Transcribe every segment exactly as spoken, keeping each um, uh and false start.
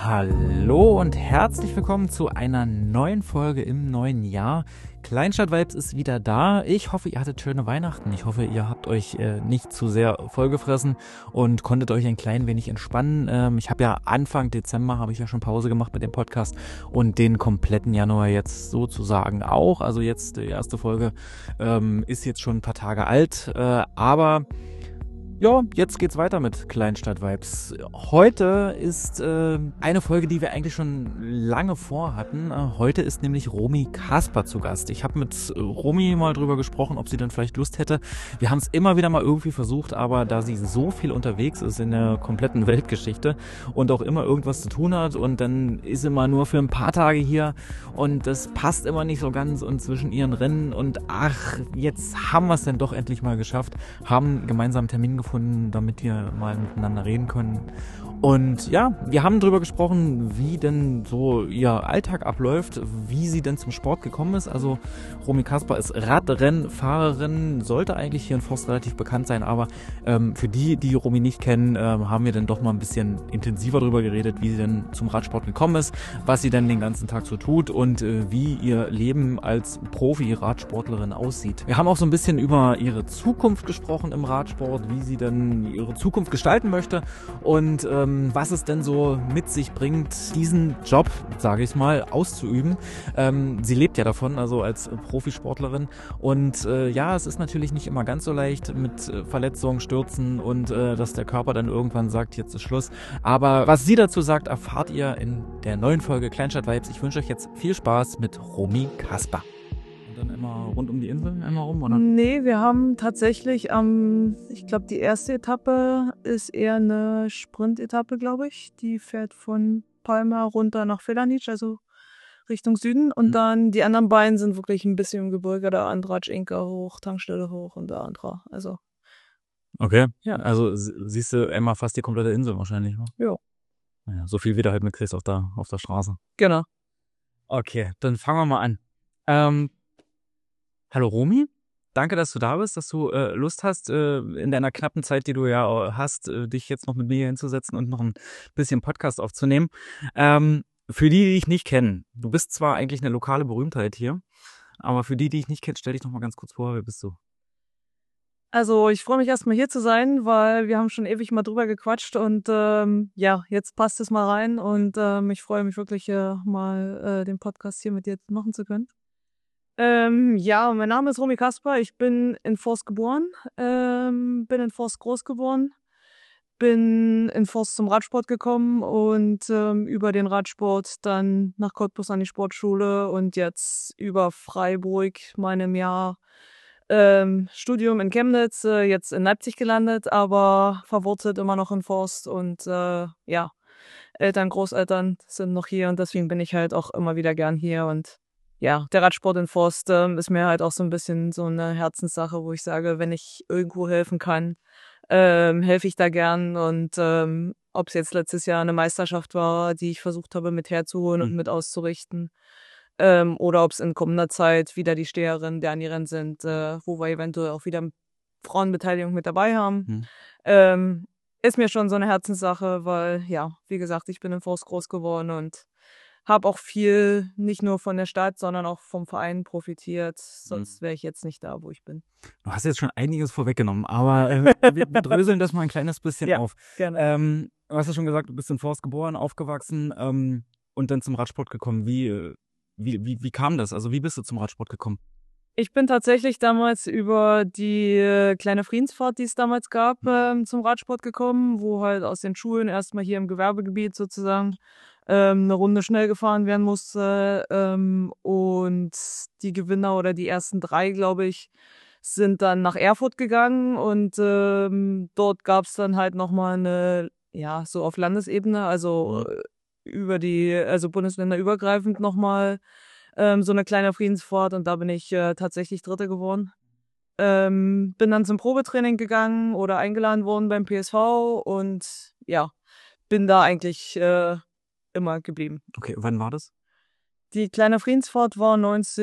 Hallo und herzlich willkommen zu einer neuen Folge im neuen Jahr. Kleinstadt-Vibes ist wieder da. Ich hoffe, ihr hattet schöne Weihnachten. Ich hoffe, ihr habt euch äh, nicht zu sehr vollgefressen und konntet euch ein klein wenig entspannen. Ähm, ich habe ja Anfang Dezember, habe ich ja schon Pause gemacht mit dem Podcast und den kompletten Januar jetzt sozusagen auch. Also jetzt die erste Folge ähm, ist jetzt schon ein paar Tage alt, äh, aber... Ja, jetzt geht's weiter mit Kleinstadt-Vibes. Heute ist äh, eine Folge, die wir eigentlich schon lange vorhatten. Äh, heute ist nämlich Romy Kasper zu Gast. Ich habe mit äh, Romy mal drüber gesprochen, ob sie denn vielleicht Lust hätte. Wir haben es immer wieder mal irgendwie versucht, aber da sie so viel unterwegs ist in der kompletten Weltgeschichte und auch immer irgendwas zu tun hat und dann ist sie mal nur für ein paar Tage hier und das passt immer nicht so ganz und zwischen ihren Rennen und ach, jetzt haben wir es denn doch endlich mal geschafft, haben gemeinsam einen Termin gefunden, damit wir mal miteinander reden können. Und ja, wir haben darüber gesprochen, wie denn so ihr Alltag abläuft, wie sie denn zum Sport gekommen ist. Also Romy Kasper ist Radrennfahrerin, sollte eigentlich hier in Forst relativ bekannt sein, aber ähm, für die, die Romy nicht kennen, ähm, haben wir dann doch mal ein bisschen intensiver darüber geredet, wie sie denn zum Radsport gekommen ist, was sie denn den ganzen Tag so tut und äh, wie ihr Leben als Profi-Radsportlerin aussieht. Wir haben auch so ein bisschen über ihre Zukunft gesprochen im Radsport, wie sie denn ihre Zukunft gestalten möchte und ähm, was es denn so mit sich bringt, diesen Job, sage ich mal, auszuüben. Ähm, sie lebt ja davon, also als Profisportlerin. Und äh, ja, es ist natürlich nicht immer ganz so leicht mit äh, Verletzungen, Stürzen und äh, dass der Körper dann irgendwann sagt, jetzt ist Schluss. Aber was sie dazu sagt, erfahrt ihr in der neuen Folge Kleinstadt-Vibes. Ich wünsche euch jetzt viel Spaß mit Romy Kasper. Dann immer rund um die Insel einmal rum, oder? Nee, wir haben tatsächlich, ähm, ich glaube, die erste Etappe ist eher eine Sprint-Etappe, glaube ich. Die fährt von Palma runter nach Felanitsch, also Richtung Süden. Und Mhm. dann die anderen beiden sind wirklich ein bisschen im Gebirge, der Andratsch Inka hoch, Tankstelle hoch und der Andra. Also, Okay, ja. also sie- siehst du einmal fast die komplette Insel wahrscheinlich, ne? Ja, Naja, so viel wie du halt mitkriegst auf der, auf der Straße. genau. Okay, dann fangen wir mal an. Ähm, hallo Romy, danke, dass du da bist, dass du äh, Lust hast, äh, in deiner knappen Zeit, die du ja hast, äh, dich jetzt noch mit mir hinzusetzen und noch ein bisschen Podcast aufzunehmen. Ähm, für die, die dich nicht kennen, du bist zwar eigentlich eine lokale Berühmtheit hier, aber für die, die dich nicht kennen, stell dich noch mal ganz kurz vor, wer bist du? Also ich freue mich erstmal hier zu sein, weil wir haben schon ewig mal drüber gequatscht und ähm, ja, jetzt passt es mal rein und ähm, ich freue mich wirklich äh, mal äh, den Podcast hier mit dir machen zu können. Ähm, ja, mein Name ist Romy Kasper, ich bin in Forst geboren, ähm, bin in Forst groß geworden, bin in Forst zum Radsport gekommen und ähm, über den Radsport dann nach Cottbus an die Sportschule und jetzt über Freiburg meinem Jahr ähm, Studium in Chemnitz, äh, jetzt in Leipzig gelandet, aber verwurzelt immer noch in Forst und äh, ja, Eltern, Großeltern sind noch hier und deswegen bin ich halt auch immer wieder gern hier und ja, der Radsport in Forst ähm, ist mir halt auch so ein bisschen so eine Herzenssache, wo ich sage, wenn ich irgendwo helfen kann, ähm, helfe ich da gern und ähm, ob es jetzt letztes Jahr eine Meisterschaft war, die ich versucht habe mit herzuholen und Hm. mit auszurichten, ähm, oder ob es in kommender Zeit wieder die Steherinnen der Rennen sind, äh, wo wir eventuell auch wieder Frauenbeteiligung mit dabei haben. Hm. Ähm, ist mir schon so eine Herzenssache, weil, ja, wie gesagt, ich bin in Forst groß geworden und habe auch viel nicht nur von der Stadt, sondern auch vom Verein profitiert. Sonst wäre ich jetzt nicht da, wo ich bin. Du hast jetzt schon einiges vorweggenommen, aber äh, wir, wir dröseln das mal ein kleines bisschen Ja, auf. gerne. Ähm, du hast ja schon gesagt, du bist in Forst geboren, aufgewachsen ähm, und dann zum Radsport gekommen. Wie, äh, wie, wie, wie kam das? Also wie bist du zum Radsport gekommen? Ich bin tatsächlich damals über die äh, kleine Friedensfahrt, die es damals gab, ähm, zum Radsport gekommen, wo halt aus den Schulen erstmal hier im Gewerbegebiet sozusagen ähm, eine Runde schnell gefahren werden musste. Ähm, und die Gewinner oder die ersten drei, glaube ich, sind dann nach Erfurt gegangen und ähm, dort gab es dann halt nochmal eine, ja, so auf Landesebene, also äh, über die, also bundesländerübergreifend nochmal ähm, so eine kleine Friedensfahrt und da bin ich äh, tatsächlich Dritte geworden. Ähm, bin dann zum Probetraining gegangen oder eingeladen worden beim P S V und ja, bin da eigentlich äh, immer geblieben. Okay, wann war das? Die kleine Friedensfahrt war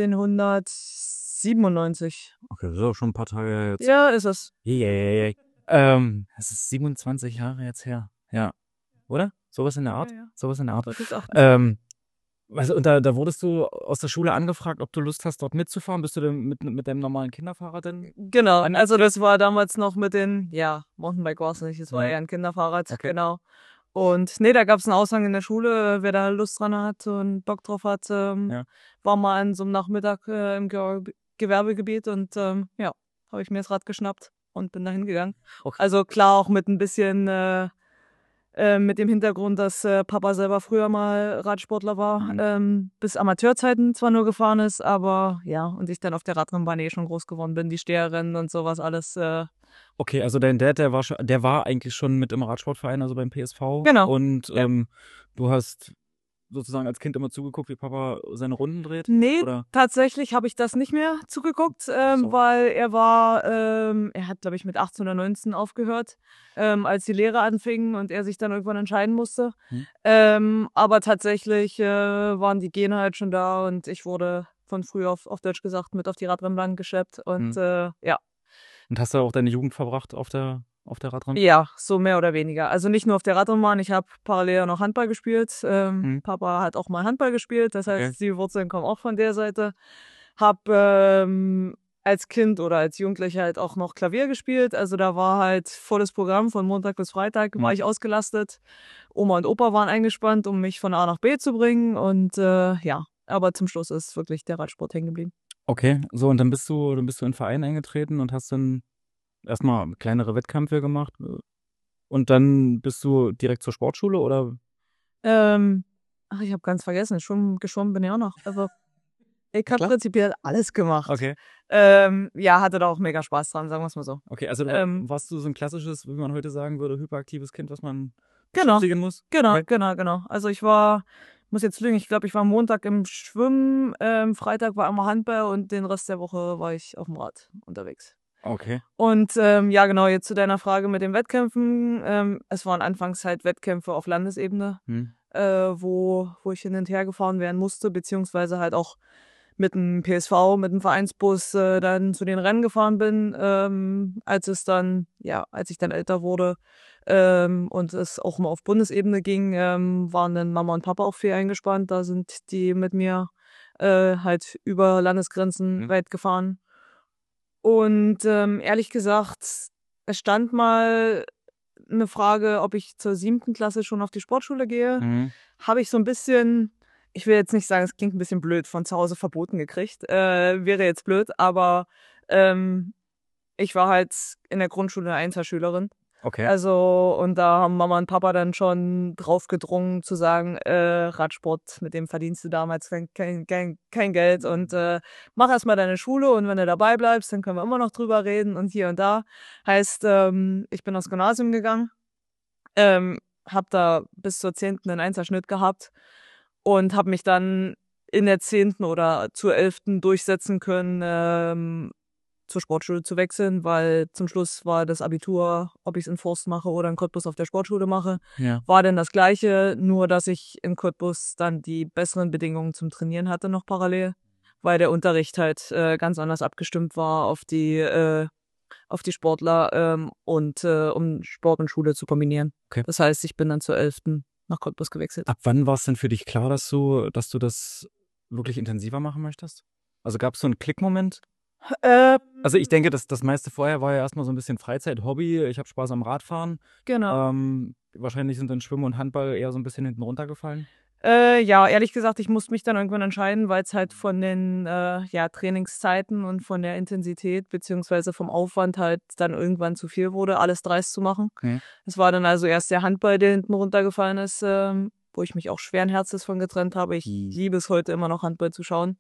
neunzehnhundertsiebenundneunzig. Okay, das ist auch schon ein paar Tage her jetzt. Ja, ist es. Yeah. Ähm, es ist siebenundzwanzig Jahre jetzt her. Ja. oder? Sowas in der Art. Ja, ja. Sowas in der Art. Wollte ich auch. Ähm, also, und da, da wurdest du aus der Schule angefragt, ob du Lust hast, dort mitzufahren. Bist du denn mit, mit deinem normalen Kinderfahrrad denn? Genau, An- also das war damals noch mit den, ja, Mountainbike war es nicht, es war Ja. eher ein Kinderfahrrad, Okay. genau. Und nee, da gab es einen Aushang in der Schule, wer da Lust dran hat und Bock drauf hat, ähm, Ja. war mal an so einem Nachmittag äh, im Ge Gewerbegebiet und ähm, ja, habe ich mir das Rad geschnappt und bin da hingegangen. Okay. Also klar auch mit ein bisschen äh, äh, mit dem Hintergrund, dass äh, Papa selber früher mal Radsportler war, Mhm. ähm, bis Amateurzeiten zwar nur gefahren ist, aber ja, und ich dann auf der Radrennbahn eh schon groß geworden bin, die Steherrennen und sowas alles. Äh, Okay, also dein Dad, der war schon, der war eigentlich schon mit im Radsportverein, also beim P S V. Genau. Und Ja. ähm, du hast sozusagen als Kind immer zugeguckt, wie Papa seine Runden dreht? Nee, Oder? tatsächlich habe ich das nicht mehr zugeguckt, ähm, So. weil er war, ähm, er hat, glaube ich, mit achtzehn oder neunzehn aufgehört, ähm, als die Lehre anfing und er sich dann irgendwann entscheiden musste. Hm. Ähm, aber tatsächlich äh, waren die Gene halt schon da und ich wurde von früh auf, auf Deutsch gesagt, mit auf die Radrennbahn geschleppt und Hm. äh, ja. Und hast du auch deine Jugend verbracht auf der, auf der Radrennbahn? Ja, so mehr oder weniger. Also nicht nur auf der Radrennbahn, ich habe parallel noch Handball gespielt. Ähm, Hm. Papa hat auch mal Handball gespielt, das Okay. heißt, die Wurzeln kommen auch von der Seite. Hab ähm, als Kind oder als Jugendlicher halt auch noch Klavier gespielt. Also da war halt volles Programm von Montag bis Freitag, war Hm. ich ausgelastet. Oma und Opa waren eingespannt, um mich von A nach B zu bringen. Und äh, ja, aber zum Schluss ist wirklich der Radsport hängen geblieben. Okay, so und dann bist du, dann bist du in den Verein eingetreten und hast dann erstmal kleinere Wettkämpfe gemacht und dann bist du direkt zur Sportschule oder? Ähm, ach, ich habe ganz vergessen, schwimmen, geschwommen bin ich auch noch. Also ich habe Klar. prinzipiell alles gemacht. Okay. Ähm, ja, hatte da auch mega Spaß dran, sagen wir es mal so. Okay, also Ähm, warst du so ein klassisches, wie man heute sagen würde, hyperaktives Kind, was man genau, beschäftigen muss? genau, Okay. genau, genau. Also ich war, muss jetzt lügen, ich glaube, ich war Montag im Schwimmen, ähm, Freitag war immer Handball und den Rest der Woche war ich auf dem Rad unterwegs. Okay. Und ähm, ja, genau, jetzt zu deiner Frage mit den Wettkämpfen. Ähm, es waren anfangs halt Wettkämpfe auf Landesebene, Hm. äh, wo, wo ich hin und her gefahren werden musste, beziehungsweise halt auch mit dem P S V, mit dem Vereinsbus äh, dann zu den Rennen gefahren bin, ähm, als es dann, ja, als ich dann älter wurde ähm, und es auch mal auf Bundesebene ging, ähm, waren dann Mama und Papa auch viel eingespannt. Da sind die mit mir äh, halt über Landesgrenzen Mhm. weit gefahren. Und ähm, ehrlich gesagt, es stand mal eine Frage, ob ich zur siebten Klasse schon auf die Sportschule gehe. Mhm. Habe ich so ein bisschen, ich will jetzt nicht sagen, es klingt ein bisschen blöd, von zu Hause verboten gekriegt. Äh, wäre jetzt blöd, aber ähm, ich war halt in der Grundschule eine Einserschülerin. Okay. Also, und da haben Mama und Papa dann schon drauf gedrungen zu sagen, äh, Radsport, mit dem verdienst du damals kein, kein, kein, kein Geld und äh, mach erstmal deine Schule und wenn du dabei bleibst, dann können wir immer noch drüber reden und hier und da. Heißt, ähm, ich bin aufs Gymnasium gegangen, ähm, hab da bis zur zehnten einen Einserschnitt gehabt und habe mich dann in der zehnten oder zur elften durchsetzen können, ähm, zur Sportschule zu wechseln, weil zum Schluss war das Abitur, ob ich es in Forst mache oder in Cottbus auf der Sportschule mache, Ja. war dann das Gleiche, nur dass ich in Cottbus dann die besseren Bedingungen zum Trainieren hatte noch parallel, weil der Unterricht halt äh, ganz anders abgestimmt war auf die äh, auf die Sportler ähm, und äh, um Sport und Schule zu kombinieren. Okay. Das heißt, ich bin dann zur elften nach Cottbus gewechselt. Ab wann war es denn für dich klar, dass du, dass du das wirklich intensiver machen möchtest? Also gab es so einen Klickmoment? Ähm, Also ich denke, das, das meiste vorher war ja erstmal so ein bisschen Freizeit, Hobby. Ich habe Spaß am Radfahren. genau. Ähm, wahrscheinlich sind dann Schwimmen und Handball eher so ein bisschen hinten runtergefallen. Äh, ja, ehrlich gesagt, ich musste mich dann irgendwann entscheiden, weil es halt von den äh, ja, Trainingszeiten und von der Intensität beziehungsweise vom Aufwand halt dann irgendwann zu viel wurde, alles dreist zu machen. Mhm. Es war dann also erst der Handball, der hinten runtergefallen ist, ähm, wo ich mich auch schweren Herzens von getrennt habe. Ich Mhm. liebe es heute immer noch, Handball zu schauen.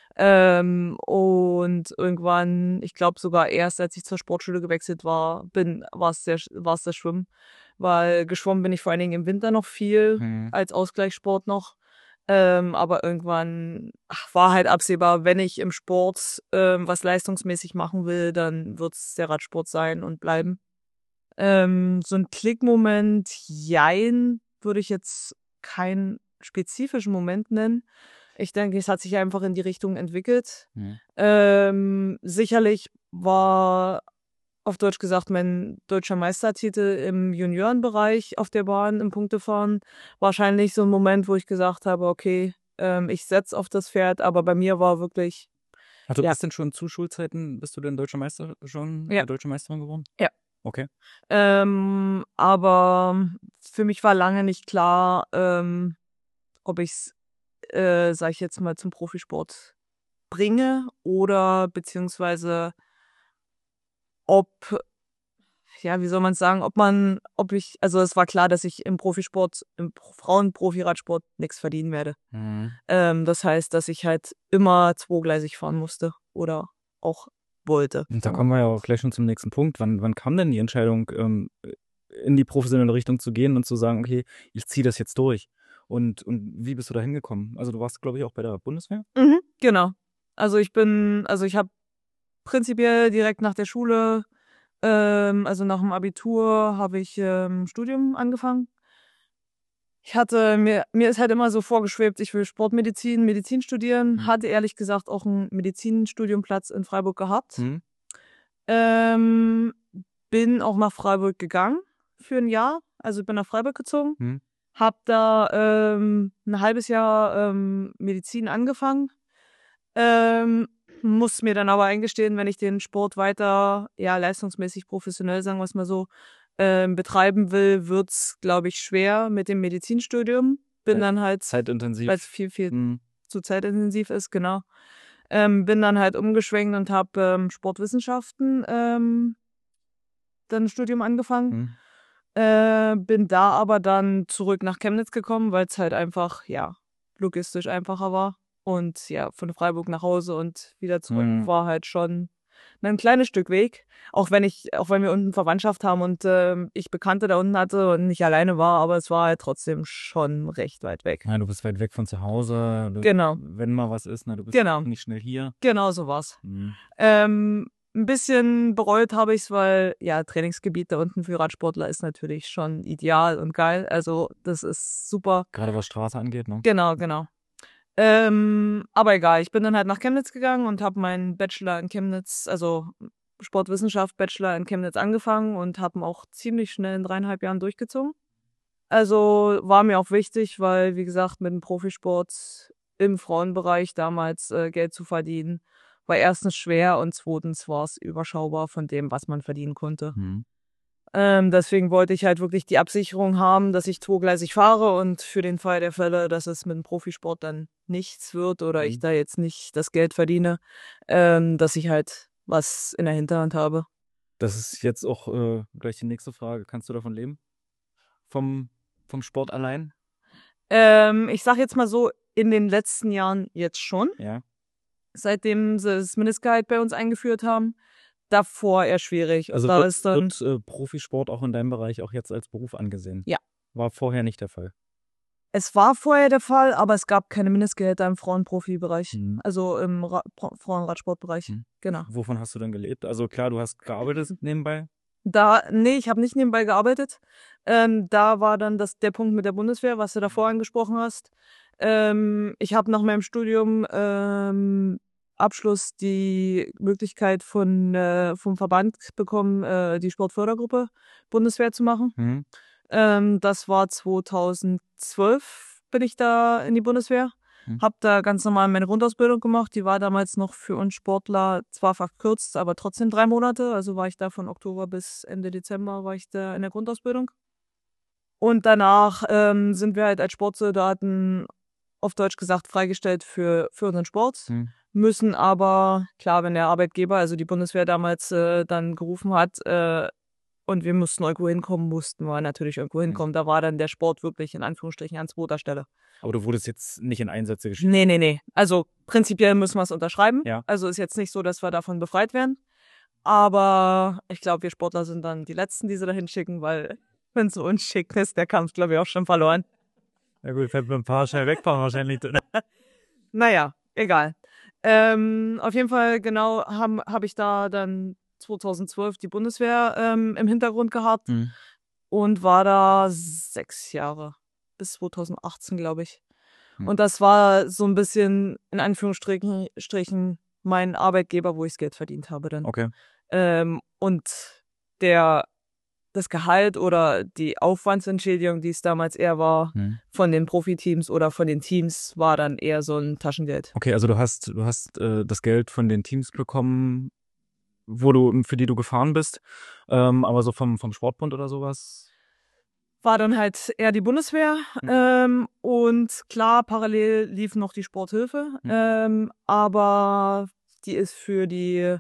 Ähm, und irgendwann, ich glaube sogar erst, als ich zur Sportschule gewechselt war, bin, war es der, war es das Schwimmen. Weil geschwommen bin ich vor allen Dingen im Winter noch viel, Mhm. als Ausgleichssport noch. Ähm, aber irgendwann ach, war halt absehbar, wenn ich im Sport ähm, was leistungsmäßig machen will, dann wird es der Radsport sein und bleiben. Ähm, so ein Klickmoment, jein, würde ich jetzt keinen spezifischen Moment nennen. Ich denke, es hat sich einfach in die Richtung entwickelt. Mhm. Ähm, sicherlich war auf Deutsch gesagt, mein deutscher Meistertitel im Juniorenbereich auf der Bahn im Punktefahren. Wahrscheinlich so ein Moment, wo ich gesagt habe, okay, ähm, ich setze auf das Pferd, aber bei mir war wirklich, Also, ja, bist denn schon zu Schulzeiten bist du denn deutscher Meister schon ja, äh, deutsche Meisterin geworden? ja. Okay. Ähm, aber für mich war lange nicht klar, ähm, ob ich's, äh, sage ich jetzt mal, zum Profisport bringe oder beziehungsweise ob, ja, wie soll man sagen, ob man, ob ich, also es war klar, dass ich im Profisport, im Pro- Frauen-Profi-Radsport nichts verdienen werde. Mhm. Ähm, das heißt, dass ich halt immer zweigleisig fahren musste oder auch wollte. Und da Sagen wir. kommen wir ja auch gleich schon zum nächsten Punkt. Wann wann kam denn die Entscheidung, ähm, in die professionelle Richtung zu gehen und zu sagen: „Okay, ich ziehe das jetzt durch?“ Und und wie bist du da hingekommen? Also, du warst, glaube ich, auch bei der Bundeswehr? Mhm, genau. Also ich bin, also ich habe prinzipiell direkt nach der Schule, ähm, also nach dem Abitur, habe ich ähm, Studium angefangen. Ich hatte mir, mir ist halt immer so vorgeschwebt, ich will Sportmedizin, Medizin studieren. Mhm. Hatte ehrlich gesagt auch einen Medizinstudiumplatz in Freiburg gehabt. Mhm. Ähm, bin auch nach Freiburg gegangen für ein Jahr. Also bin nach Freiburg gezogen. Mhm. Hab da ähm, ein halbes Jahr ähm, Medizin angefangen. Ähm, muss mir dann aber eingestehen, wenn ich den Sport weiter, ja, leistungsmäßig professionell, sagen wir es mal so, ähm, betreiben will, wird's, glaube ich, schwer mit dem Medizinstudium. Bin Weil dann halt, weil es zeitintensiv. viel, viel Mhm. zu zeitintensiv ist, genau. Ähm, bin dann halt umgeschwenkt und habe ähm, Sportwissenschaften ähm, dann ein Studium angefangen. Mhm. Äh, bin da aber dann zurück nach Chemnitz gekommen, weil es halt einfach, ja, logistisch einfacher war. Und ja, von Freiburg nach Hause und wieder zurück Mhm. war halt schon ein kleines Stück Weg. Auch wenn ich, auch wenn wir unten Verwandtschaft haben und ähm, ich Bekannte da unten hatte und nicht alleine war, aber es war halt trotzdem schon recht weit weg. Ja, du bist weit weg von zu Hause. Du Genau, wenn mal was ist, ne, du bist genau, nicht schnell hier. genau so war's. Mhm. Ähm, ein bisschen bereut habe ich's, weil ja, Trainingsgebiet da unten für Radsportler ist natürlich schon ideal und geil. Also das ist super. Grade was Straße angeht, ne? Genau, genau. Ähm, aber egal, ich bin dann halt nach Chemnitz gegangen und habe meinen Bachelor in Chemnitz, also Sportwissenschaft Bachelor in Chemnitz angefangen und habe ihn auch ziemlich schnell in dreieinhalb Jahren durchgezogen. Also war mir auch wichtig, weil, wie gesagt, mit dem Profisport im Frauenbereich damals äh, Geld zu verdienen, war erstens schwer und zweitens war es überschaubar von dem, was man verdienen konnte. Mhm. Ähm, deswegen wollte ich halt wirklich die Absicherung haben, dass ich zweigleisig fahre und für den Fall der Fälle, dass es mit dem Profisport dann nichts wird oder ich Mhm. da jetzt nicht das Geld verdiene, ähm, dass ich halt was in der Hinterhand habe. Das ist jetzt auch, äh, gleich die nächste Frage. Kannst du davon leben? Vom vom Sport allein? Ähm, ich sag jetzt mal so, in den letzten Jahren jetzt schon, Ja. seitdem sie das Mindestgehalt bei uns eingeführt haben. Davor eher schwierig. Also Da wird ist dann, wird, äh, Profisport auch in deinem Bereich auch jetzt als Beruf angesehen? ja. War vorher nicht der Fall? Es war vorher der Fall, aber es gab keine Mindestgehälter im Frauenprofibereich. Mhm. Also im Ra Pro- Frauenradsportbereich. Mhm. Genau. Wovon hast du denn gelebt? Also klar, du hast gearbeitet nebenbei? Da, nee, ich habe nicht nebenbei gearbeitet. Ähm, da war dann das, der Punkt mit der Bundeswehr, was du davor angesprochen hast. Ähm, ich habe nach meinem Studium ähm, Abschluss die Möglichkeit von äh, vom Verband bekommen, äh, die Sportfördergruppe Bundeswehr zu machen. Mhm. Ähm, das war zweitausendzwölf bin ich da in die Bundeswehr. Mhm. Hab da ganz normal meine Grundausbildung gemacht. Die war damals noch für uns Sportler zwar verkürzt, aber trotzdem drei Monate. Also war ich da von Oktober bis Ende Dezember war ich da in der Grundausbildung. Und danach ähm, sind wir halt als Sportsoldaten auf Deutsch gesagt freigestellt für, für unseren Sport. Mhm. Müssen aber, klar, wenn der Arbeitgeber, also die Bundeswehr damals äh, dann gerufen hat, äh, und wir mussten irgendwo hinkommen, mussten wir natürlich irgendwo hinkommen. Da war dann der Sport wirklich in Anführungsstrichen an zweiter Stelle. Aber du wurdest jetzt nicht in Einsätze geschickt? Nee, nee, nee. Also prinzipiell müssen wir es unterschreiben. Ja. Also ist jetzt nicht so, dass wir davon befreit werden. Aber ich glaube, wir Sportler sind dann die Letzten, die sie dahin schicken, weil wenn sie uns schicken, ist der Kampf, glaube ich, auch schon verloren. Ja gut, fällt mit ein paar schnell wegfahren wahrscheinlich. Naja, egal. Ähm, auf jeden Fall, genau, habe hab ich da dann zweitausendzwölf die Bundeswehr ähm, im Hintergrund gehabt Mhm. und war da sechs Jahre. Bis zweitausendachtzehn, glaube ich. Mhm. Und das war so ein bisschen, in Anführungsstrichen, Strichen mein Arbeitgeber, wo ich das Geld verdient habe dann. Okay. Ähm, und der das Gehalt oder die Aufwandsentschädigung, die es damals eher war, Hm. von den Profiteams oder von den Teams, war dann eher so ein Taschengeld. Okay, also du hast, du hast äh, das Geld von den Teams bekommen, wo du, für die du gefahren bist, ähm, aber so vom, vom Sportbund oder sowas? War dann halt eher die Bundeswehr. Hm. Ähm, und klar, parallel lief noch die Sporthilfe. Hm. Ähm, aber die ist für die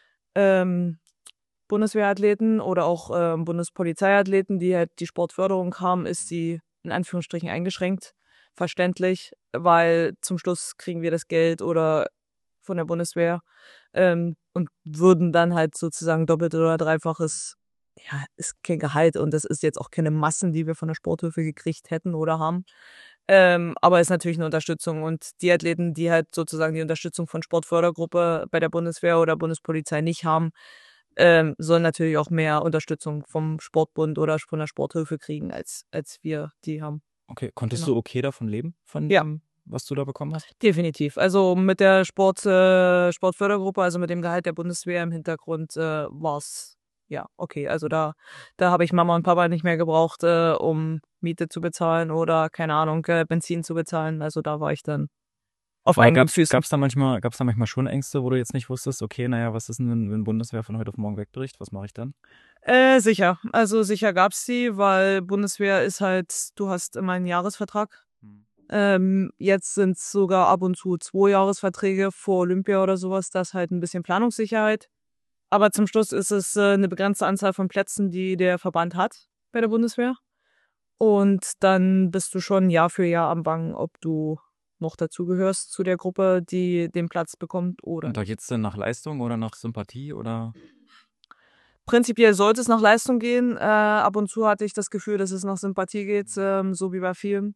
ähm, Bundeswehrathleten oder auch ähm, Bundespolizeiathleten, die halt die Sportförderung haben, ist sie in Anführungsstrichen eingeschränkt. Verständlich, weil zum Schluss kriegen wir das Geld oder von der Bundeswehr ähm, und würden dann halt sozusagen doppelt oder dreifaches, ja, ist kein Gehalt und das ist jetzt auch keine Massen, die wir von der Sporthilfe gekriegt hätten oder haben. Ähm, aber ist natürlich eine Unterstützung und die Athleten, die halt sozusagen die Unterstützung von Sportfördergruppe bei der Bundeswehr oder Bundespolizei nicht haben, ähm, sollen natürlich auch mehr Unterstützung vom Sportbund oder von der Sporthilfe kriegen, als, als wir die haben. Okay, konntest Genau. du okay davon leben, von Ja. dem, was du da bekommen hast? Definitiv. Also mit der Sport, äh, Sportfördergruppe, also mit dem Gehalt der Bundeswehr im Hintergrund, äh, war's ja okay. Also da, da habe ich Mama und Papa nicht mehr gebraucht, äh, um Miete zu bezahlen oder keine Ahnung, äh, Benzin zu bezahlen. Also da war ich dann auf Aber eigenen gab's, Füßen. gab's da manchmal, gab's da manchmal schon Ängste, wo du jetzt nicht wusstest, okay, naja, was ist denn, wenn, wenn Bundeswehr von heute auf morgen wegbricht? Was mache ich dann? Äh, sicher. Also sicher gab's die, weil Bundeswehr ist halt, du hast immer einen Jahresvertrag. Ähm, jetzt sind es sogar ab und zu Zwei-Jahresverträge vor Olympia oder sowas. Das ist halt ein bisschen Planungssicherheit. Aber zum Schluss ist es äh, eine begrenzte Anzahl von Plätzen, die der Verband hat bei der Bundeswehr. Und dann bist du schon Jahr für Jahr am Bangen, ob du noch dazugehörst zu der Gruppe, die den Platz bekommt oder Und da nicht. geht's denn nach Leistung oder nach Sympathie oder? Prinzipiell sollte es nach Leistung gehen. Äh, ab und zu hatte ich das Gefühl, dass es nach Sympathie geht, ähm, so wie bei vielen.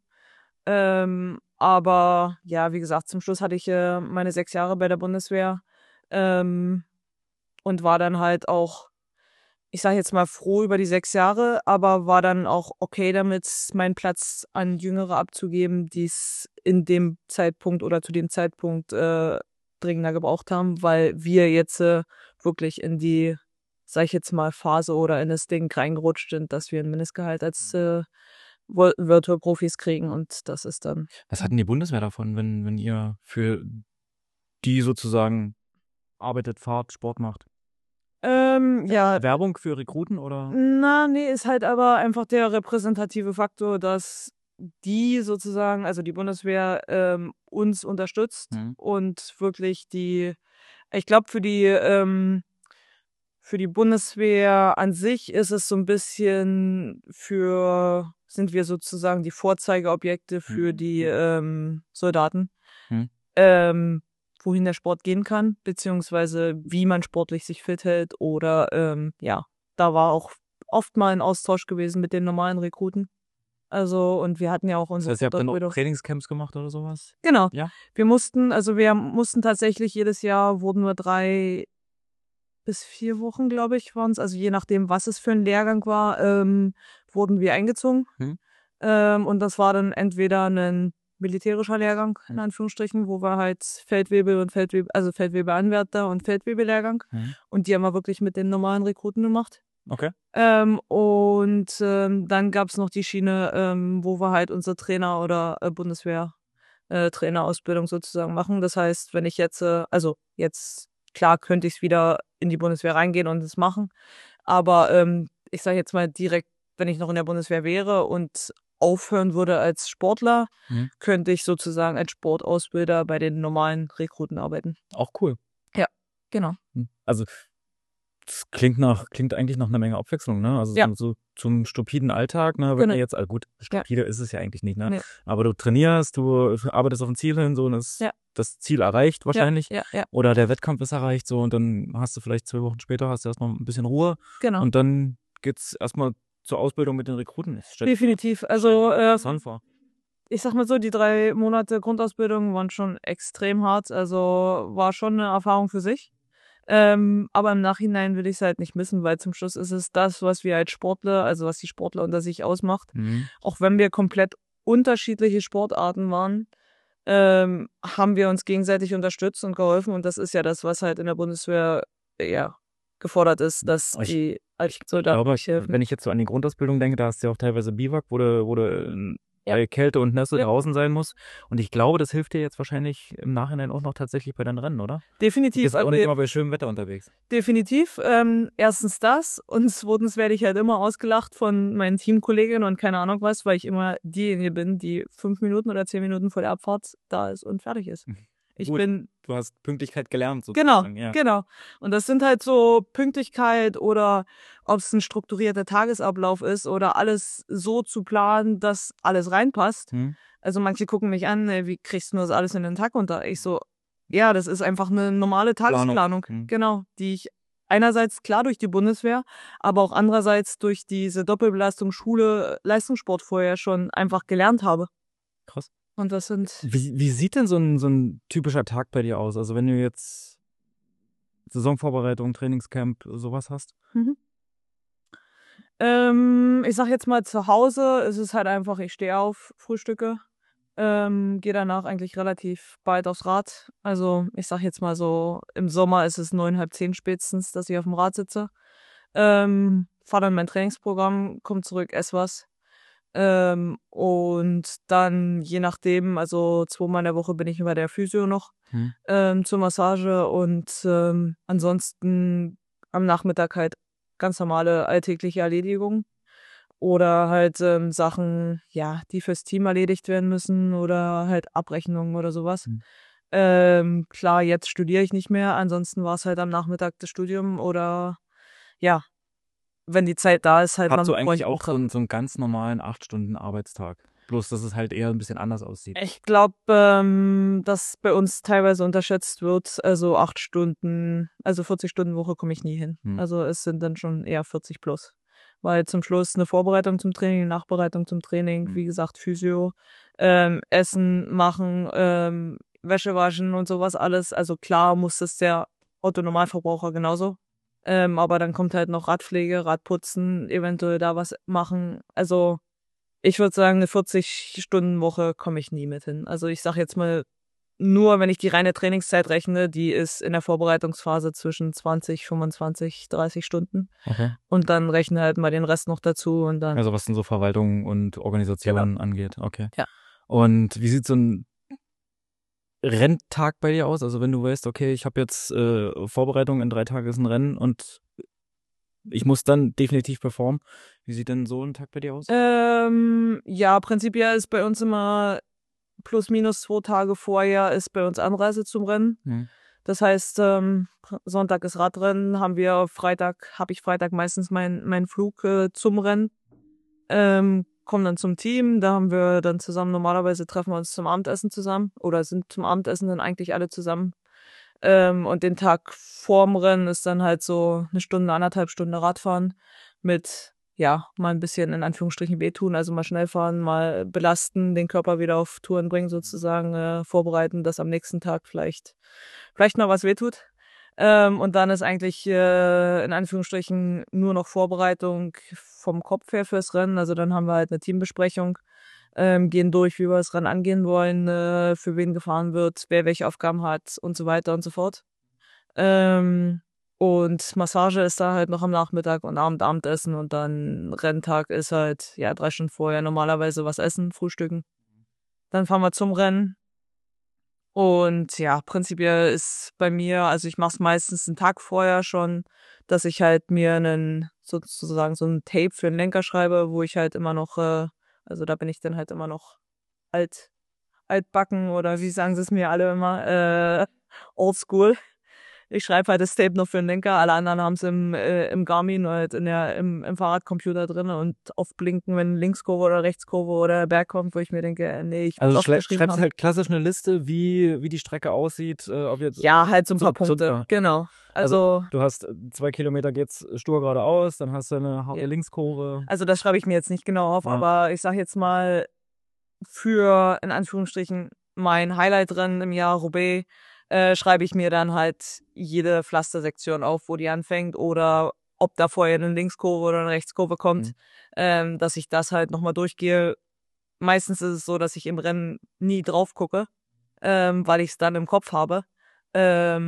Ähm, aber ja, wie gesagt, zum Schluss hatte ich äh, meine sechs Jahre bei der Bundeswehr ähm, und war dann halt auch, ich sage jetzt mal, froh über die sechs Jahre, aber war dann auch okay damit, meinen Platz an Jüngere abzugeben, die es in dem Zeitpunkt oder zu dem Zeitpunkt äh, dringender gebraucht haben, weil wir jetzt äh, wirklich in die, sag ich jetzt mal, Phase oder in das Ding reingerutscht sind, dass wir ein Mindestgehalt als äh, Vir- Virtual Profis kriegen und das ist dann. Was hat denn die Bundeswehr davon, wenn, wenn ihr für die sozusagen arbeitet, fahrt, Sport macht? Ähm, ja, Werbung für Rekruten oder? na, nee, ist halt aber einfach der repräsentative Faktor, dass die sozusagen, also die Bundeswehr, ähm, uns unterstützt Hm. und wirklich die, ich glaube, für die, ähm, für die Bundeswehr an sich ist es so ein bisschen für, sind wir sozusagen die Vorzeigeobjekte für Hm. die ähm, Soldaten. Hm. ähm, wohin der Sport gehen kann, beziehungsweise wie man sportlich sich fit hält oder ähm, ja, da war auch oft mal ein Austausch gewesen mit den normalen Rekruten. Also, und wir hatten ja auch Das unsere heißt, ihr habt dann auch Fortbildung. Trainingscamps gemacht oder sowas? Genau. Ja? Wir mussten, also wir mussten tatsächlich jedes Jahr wurden wir drei bis vier Wochen, glaube ich, waren es, also je nachdem, was es für ein Lehrgang war, ähm, wurden wir eingezogen. Hm. Ähm, und das war dann entweder ein militärischer Lehrgang, in Anführungsstrichen, wo wir halt Feldwebel und Feldwebel, also Feldwebelanwärter und Feldwebellehrgang. Hm. Und die haben wir wirklich mit den normalen Rekruten gemacht. Okay. Ähm, und ähm, dann gab's noch die Schiene, ähm, wo wir halt unsere Trainer oder äh, Bundeswehr äh, Trainerausbildung sozusagen machen. Das heißt, wenn ich jetzt, äh, also jetzt, klar könnte ich wieder in die Bundeswehr reingehen und es machen. Aber ähm, ich sage jetzt mal direkt, wenn ich noch in der Bundeswehr wäre und aufhören würde als Sportler, Hm. könnte ich sozusagen als Sportausbilder bei den normalen Rekruten arbeiten. Auch cool. Genau. Hm. Also das klingt nach, klingt eigentlich nach einer Menge Abwechslung, ne? Also Ja. so, so zum stupiden Alltag, ne? Wenn Genau. ihr jetzt, also gut, stupide ist es ja eigentlich nicht, ne? Nee. Aber du trainierst, du arbeitest auf ein Ziel hin, so und das, Ja. das Ziel erreicht wahrscheinlich. Ja, ja, ja. Oder der Wettkampf ist erreicht, so und dann hast du vielleicht zwei Wochen später hast du erstmal ein bisschen Ruhe Genau. und dann geht's erstmal zur Ausbildung mit den Rekruten. Das stellt Definitiv. Also äh, interessant vor. ich sag mal so, die drei Monate Grundausbildung waren schon extrem hart. Also war schon eine Erfahrung für sich. Ähm, aber im Nachhinein will ich es halt nicht missen, weil zum Schluss ist es das, was wir als Sportler, also was die Sportler unter sich ausmacht. Mhm. Auch wenn wir komplett unterschiedliche Sportarten waren, ähm, haben wir uns gegenseitig unterstützt und geholfen. Und das ist ja das, was halt in der Bundeswehr ja gefordert ist, dass Ich- die als Ich glaube, soldatische helfen. wenn ich jetzt so an die Grundausbildung denke, da hast du ja auch teilweise Biwak, wo du, wo du äh, Ja. bei Kälte und Nässe Ja. draußen sein musst. Und ich glaube, das hilft dir jetzt wahrscheinlich im Nachhinein auch noch tatsächlich bei deinen Rennen, oder? Du Definitiv. bist auch Also, nicht immer bei schönem Wetter unterwegs. definitiv. Ähm, erstens das und zweitens werde ich halt immer ausgelacht von meinen Teamkolleginnen und keine Ahnung was, weil ich immer diejenige bin, die fünf Minuten oder zehn Minuten vor der Abfahrt da ist und fertig ist. Ich Gut. bin Du hast Pünktlichkeit gelernt, Genau, sozusagen. Ja. genau. Und das sind halt so Pünktlichkeit oder ob es ein strukturierter Tagesablauf ist oder alles so zu planen, dass alles reinpasst. Hm. Also manche gucken mich an, ey, wie kriegst du das alles in den Tag unter? Ich so, ja, das ist einfach eine normale Tagesplanung. Hm. Genau, die ich einerseits klar durch die Bundeswehr, aber auch andererseits durch diese Doppelbelastung Schule, Leistungssport vorher schon einfach gelernt habe. Krass. Und das sind Wie, wie sieht denn so ein, so ein typischer Tag bei dir aus? Also wenn du jetzt Saisonvorbereitung, Trainingscamp, sowas hast? Mhm. Ähm, ich sag jetzt mal, zu Hause ist es halt einfach, ich stehe auf, frühstücke, ähm, gehe danach eigentlich relativ bald aufs Rad. Also ich sag jetzt mal so, im Sommer ist es neun, halb zehn spätestens, dass ich auf dem Rad sitze. Ähm, fahr dann mein Trainingsprogramm, komm zurück, ess was. Ähm, und dann je nachdem, also zweimal in der Woche bin ich bei der Physio noch Hm. ähm, zur Massage und ähm, ansonsten am Nachmittag halt ganz normale alltägliche Erledigungen oder halt ähm, Sachen, ja, die fürs Team erledigt werden müssen oder halt Abrechnungen oder sowas. Hm. Ähm, klar, jetzt studiere ich nicht mehr, ansonsten war es halt am Nachmittag das Studium oder ja, wenn die Zeit da ist, halt Hast mal du mit eigentlich Freunden auch so einen, so einen ganz normalen acht Stunden Arbeitstag? Bloß, dass es halt eher ein bisschen anders aussieht. Ich glaube, ähm, dass bei uns teilweise unterschätzt wird. Also acht Stunden, also vierzig Stunden Woche komme ich nie hin. Hm. Also es sind dann schon eher vierzig plus. Weil zum Schluss eine Vorbereitung zum Training, eine Nachbereitung zum Training, Hm. wie gesagt, Physio, ähm, Essen machen, ähm, Wäsche waschen und sowas alles. Also klar muss das der Otto-Normalverbraucher genauso. Ähm, aber dann kommt halt noch Radpflege, Radputzen, eventuell da was machen. Also ich würde sagen, eine vierzig-Stunden-Woche komme ich nie mit hin. Also ich sag jetzt mal, nur wenn ich die reine Trainingszeit rechne, die ist in der Vorbereitungsphase zwischen zwanzig, fünfundzwanzig, dreißig Stunden. Okay. Und dann rechne halt mal den Rest noch dazu und dann. Also was denn so Verwaltung und Organisation angeht. Okay. Ja. Und wie sieht so ein Renntag bei dir aus? Also wenn du weißt, okay, ich habe jetzt äh, Vorbereitung, in drei Tagen ist ein Rennen und ich muss dann definitiv performen. Wie sieht denn so ein Tag bei dir aus? Ähm, ja, prinzipiell ist bei uns immer plus minus zwei Tage vorher ist bei uns Anreise zum Rennen. Hm. Das heißt, ähm, Sonntag ist Radrennen, haben wir Freitag, habe ich Freitag meistens meinen mein Flug äh, zum Rennen. Ähm, kommen dann zum Team, da haben wir dann zusammen, normalerweise treffen wir uns zum Abendessen zusammen oder sind zum Abendessen dann eigentlich alle zusammen. Ähm, und den Tag vorm Rennen ist dann halt so eine Stunde, anderthalb Stunden Radfahren mit, ja, mal ein bisschen in Anführungsstrichen wehtun, also mal schnell fahren, mal belasten, den Körper wieder auf Touren bringen sozusagen, äh, vorbereiten, dass am nächsten Tag vielleicht, vielleicht noch was wehtut. Ähm, und dann ist eigentlich äh, in Anführungsstrichen nur noch Vorbereitung vom Kopf her fürs Rennen. Also dann haben wir halt eine Teambesprechung, ähm, gehen durch, wie wir das Rennen angehen wollen, äh, für wen gefahren wird, wer welche Aufgaben hat und so weiter und so fort. Ähm, und Massage ist da halt noch am Nachmittag und Abend Abendessen und dann Renntag ist halt, ja, drei Stunden vorher normalerweise was essen, frühstücken. Dann fahren wir zum Rennen. Und ja, prinzipiell ist bei mir, also ich mache es meistens einen Tag vorher schon, dass ich halt mir einen, sozusagen so ein Tape für den Lenker schreibe, wo ich halt immer noch, äh, also da bin ich dann halt immer noch alt, altbacken oder wie sagen sie es mir alle immer, äh, oldschool. Ich schreibe halt das Tape noch für den Lenker, alle anderen haben es im, äh, im Garmin oder halt in der, im, im Fahrradcomputer drin und oft blinken, wenn Linkskurve oder Rechtskurve oder Berg kommt, wo ich mir denke, äh, nee, ich Also muss schrei- aufgeschrieben schreibst haben. halt klassisch eine Liste, wie, wie die Strecke aussieht, äh, ob jetzt. Ja, halt so ein So- paar so- Punkte, ja. genau. Also, Du hast äh, zwei Kilometer geht's stur geradeaus, dann hast du eine harte Ja. Linkskurve. also das schreibe ich mir jetzt nicht genau auf, Ja. aber ich sag jetzt mal, für, in Anführungsstrichen, mein Highlight-Rennen im Jahr Roubaix, äh, schreibe ich mir dann halt jede Pflastersektion auf, wo die anfängt oder ob da vorher eine Linkskurve oder eine Rechtskurve kommt, Mhm. ähm, dass ich das halt nochmal durchgehe. Meistens ist es so, dass ich im Rennen nie drauf gucke, ähm, weil ich es dann im Kopf habe. Ähm,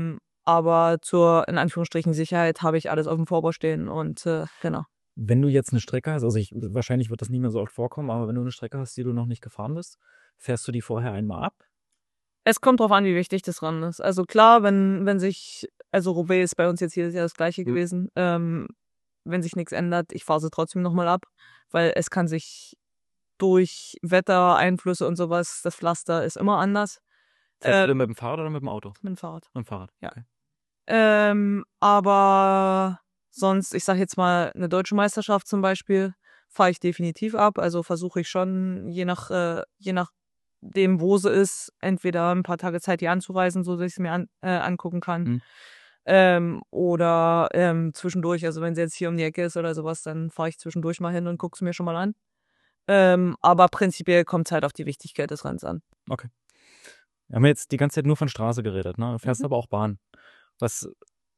aber zur, in Anführungsstrichen, Sicherheit habe ich alles auf dem Vorbau stehen und äh, genau. Wenn du jetzt eine Strecke hast, also ich, wahrscheinlich wird das nicht mehr so oft vorkommen, aber wenn du eine Strecke hast, die du noch nicht gefahren bist, fährst du die vorher einmal ab? Es kommt drauf an, wie wichtig das Rennen ist. Also klar, wenn, wenn sich, also Roubaix ist bei uns jetzt jedes Jahr das gleiche Mhm. gewesen, ähm, wenn sich nichts ändert, ich fahre sie trotzdem nochmal ab, weil es kann sich durch Wetter, Einflüsse und sowas, das Pflaster ist immer anders. Fährst du Äh, denn mit dem Fahrrad oder mit dem Auto? mit dem Fahrrad. Mit dem Fahrrad, Ja. okay. Ähm, aber sonst, ich sag jetzt mal, eine deutsche Meisterschaft zum Beispiel, fahre ich definitiv ab. Also versuche ich schon, je nach, äh, je nachdem, wo sie ist, entweder ein paar Tage Zeit, hier anzureisen, so dass ich es mir an, äh, angucken kann. Mhm. Ähm, oder ähm, zwischendurch, also wenn sie jetzt hier um die Ecke ist oder sowas, dann fahre ich zwischendurch mal hin und gucke es mir schon mal an. Ähm, aber prinzipiell kommt es halt auf die Wichtigkeit des Rennens an. Okay. Wir haben jetzt die ganze Zeit nur von Straße geredet, ne? Du fährst Mhm. aber auch Bahn. Was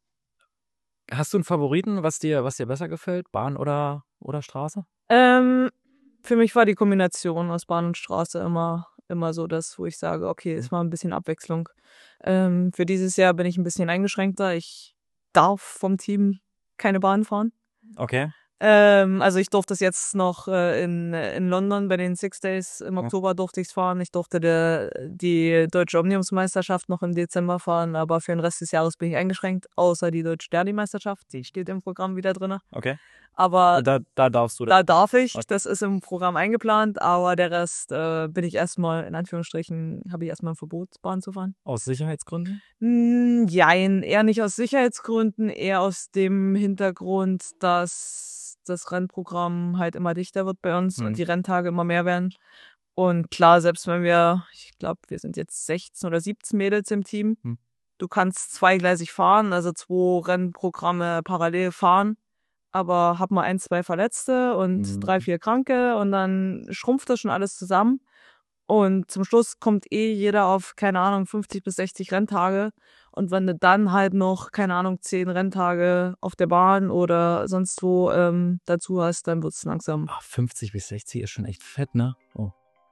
hast du einen Favoriten, was dir, was dir besser gefällt? Bahn oder, oder Straße? Ähm, für mich war die Kombination aus Bahn und Straße immer, immer so das, wo ich sage, okay, es war ein bisschen Abwechslung. Ähm, für dieses Jahr bin ich ein bisschen eingeschränkter. Ich darf vom Team keine Bahn fahren. Okay. Ähm, also ich durfte es jetzt noch äh, in, in London bei den Six Days im Ja. Oktober durfte ich es fahren. Ich durfte der, die Deutsche Omniumsmeisterschaft noch im Dezember fahren, aber für den Rest des Jahres bin ich eingeschränkt, außer die Deutsche Derby-Meisterschaft, die steht im Programm wieder drin. Okay. Aber Da, da darfst du das. da darf ich, Okay. das ist im Programm eingeplant, aber der Rest äh, bin ich erstmal, in Anführungsstrichen, habe ich erstmal ein Verbot, Bahn zu fahren. Aus Sicherheitsgründen? Hm, jein, eher nicht aus Sicherheitsgründen, eher aus dem Hintergrund, dass das Rennprogramm halt immer dichter wird bei uns Mhm. und die Renntage immer mehr werden. Und klar, selbst wenn wir, ich glaube, wir sind jetzt sechzehn oder siebzehn Mädels im Team, Hm. du kannst zweigleisig fahren, also zwei Rennprogramme parallel fahren, aber hab mal ein, zwei Verletzte und Mhm. drei, vier Kranke und dann schrumpft das schon alles zusammen. Und zum Schluss kommt eh jeder auf, keine Ahnung, fünfzig bis sechzig Renntage. Und wenn du dann halt noch, keine Ahnung, zehn Renntage auf der Bahn oder sonst wo ähm, dazu hast, dann wird's langsam. Ach, fünfzig bis sechzig ist schon echt fett, ne? Oh.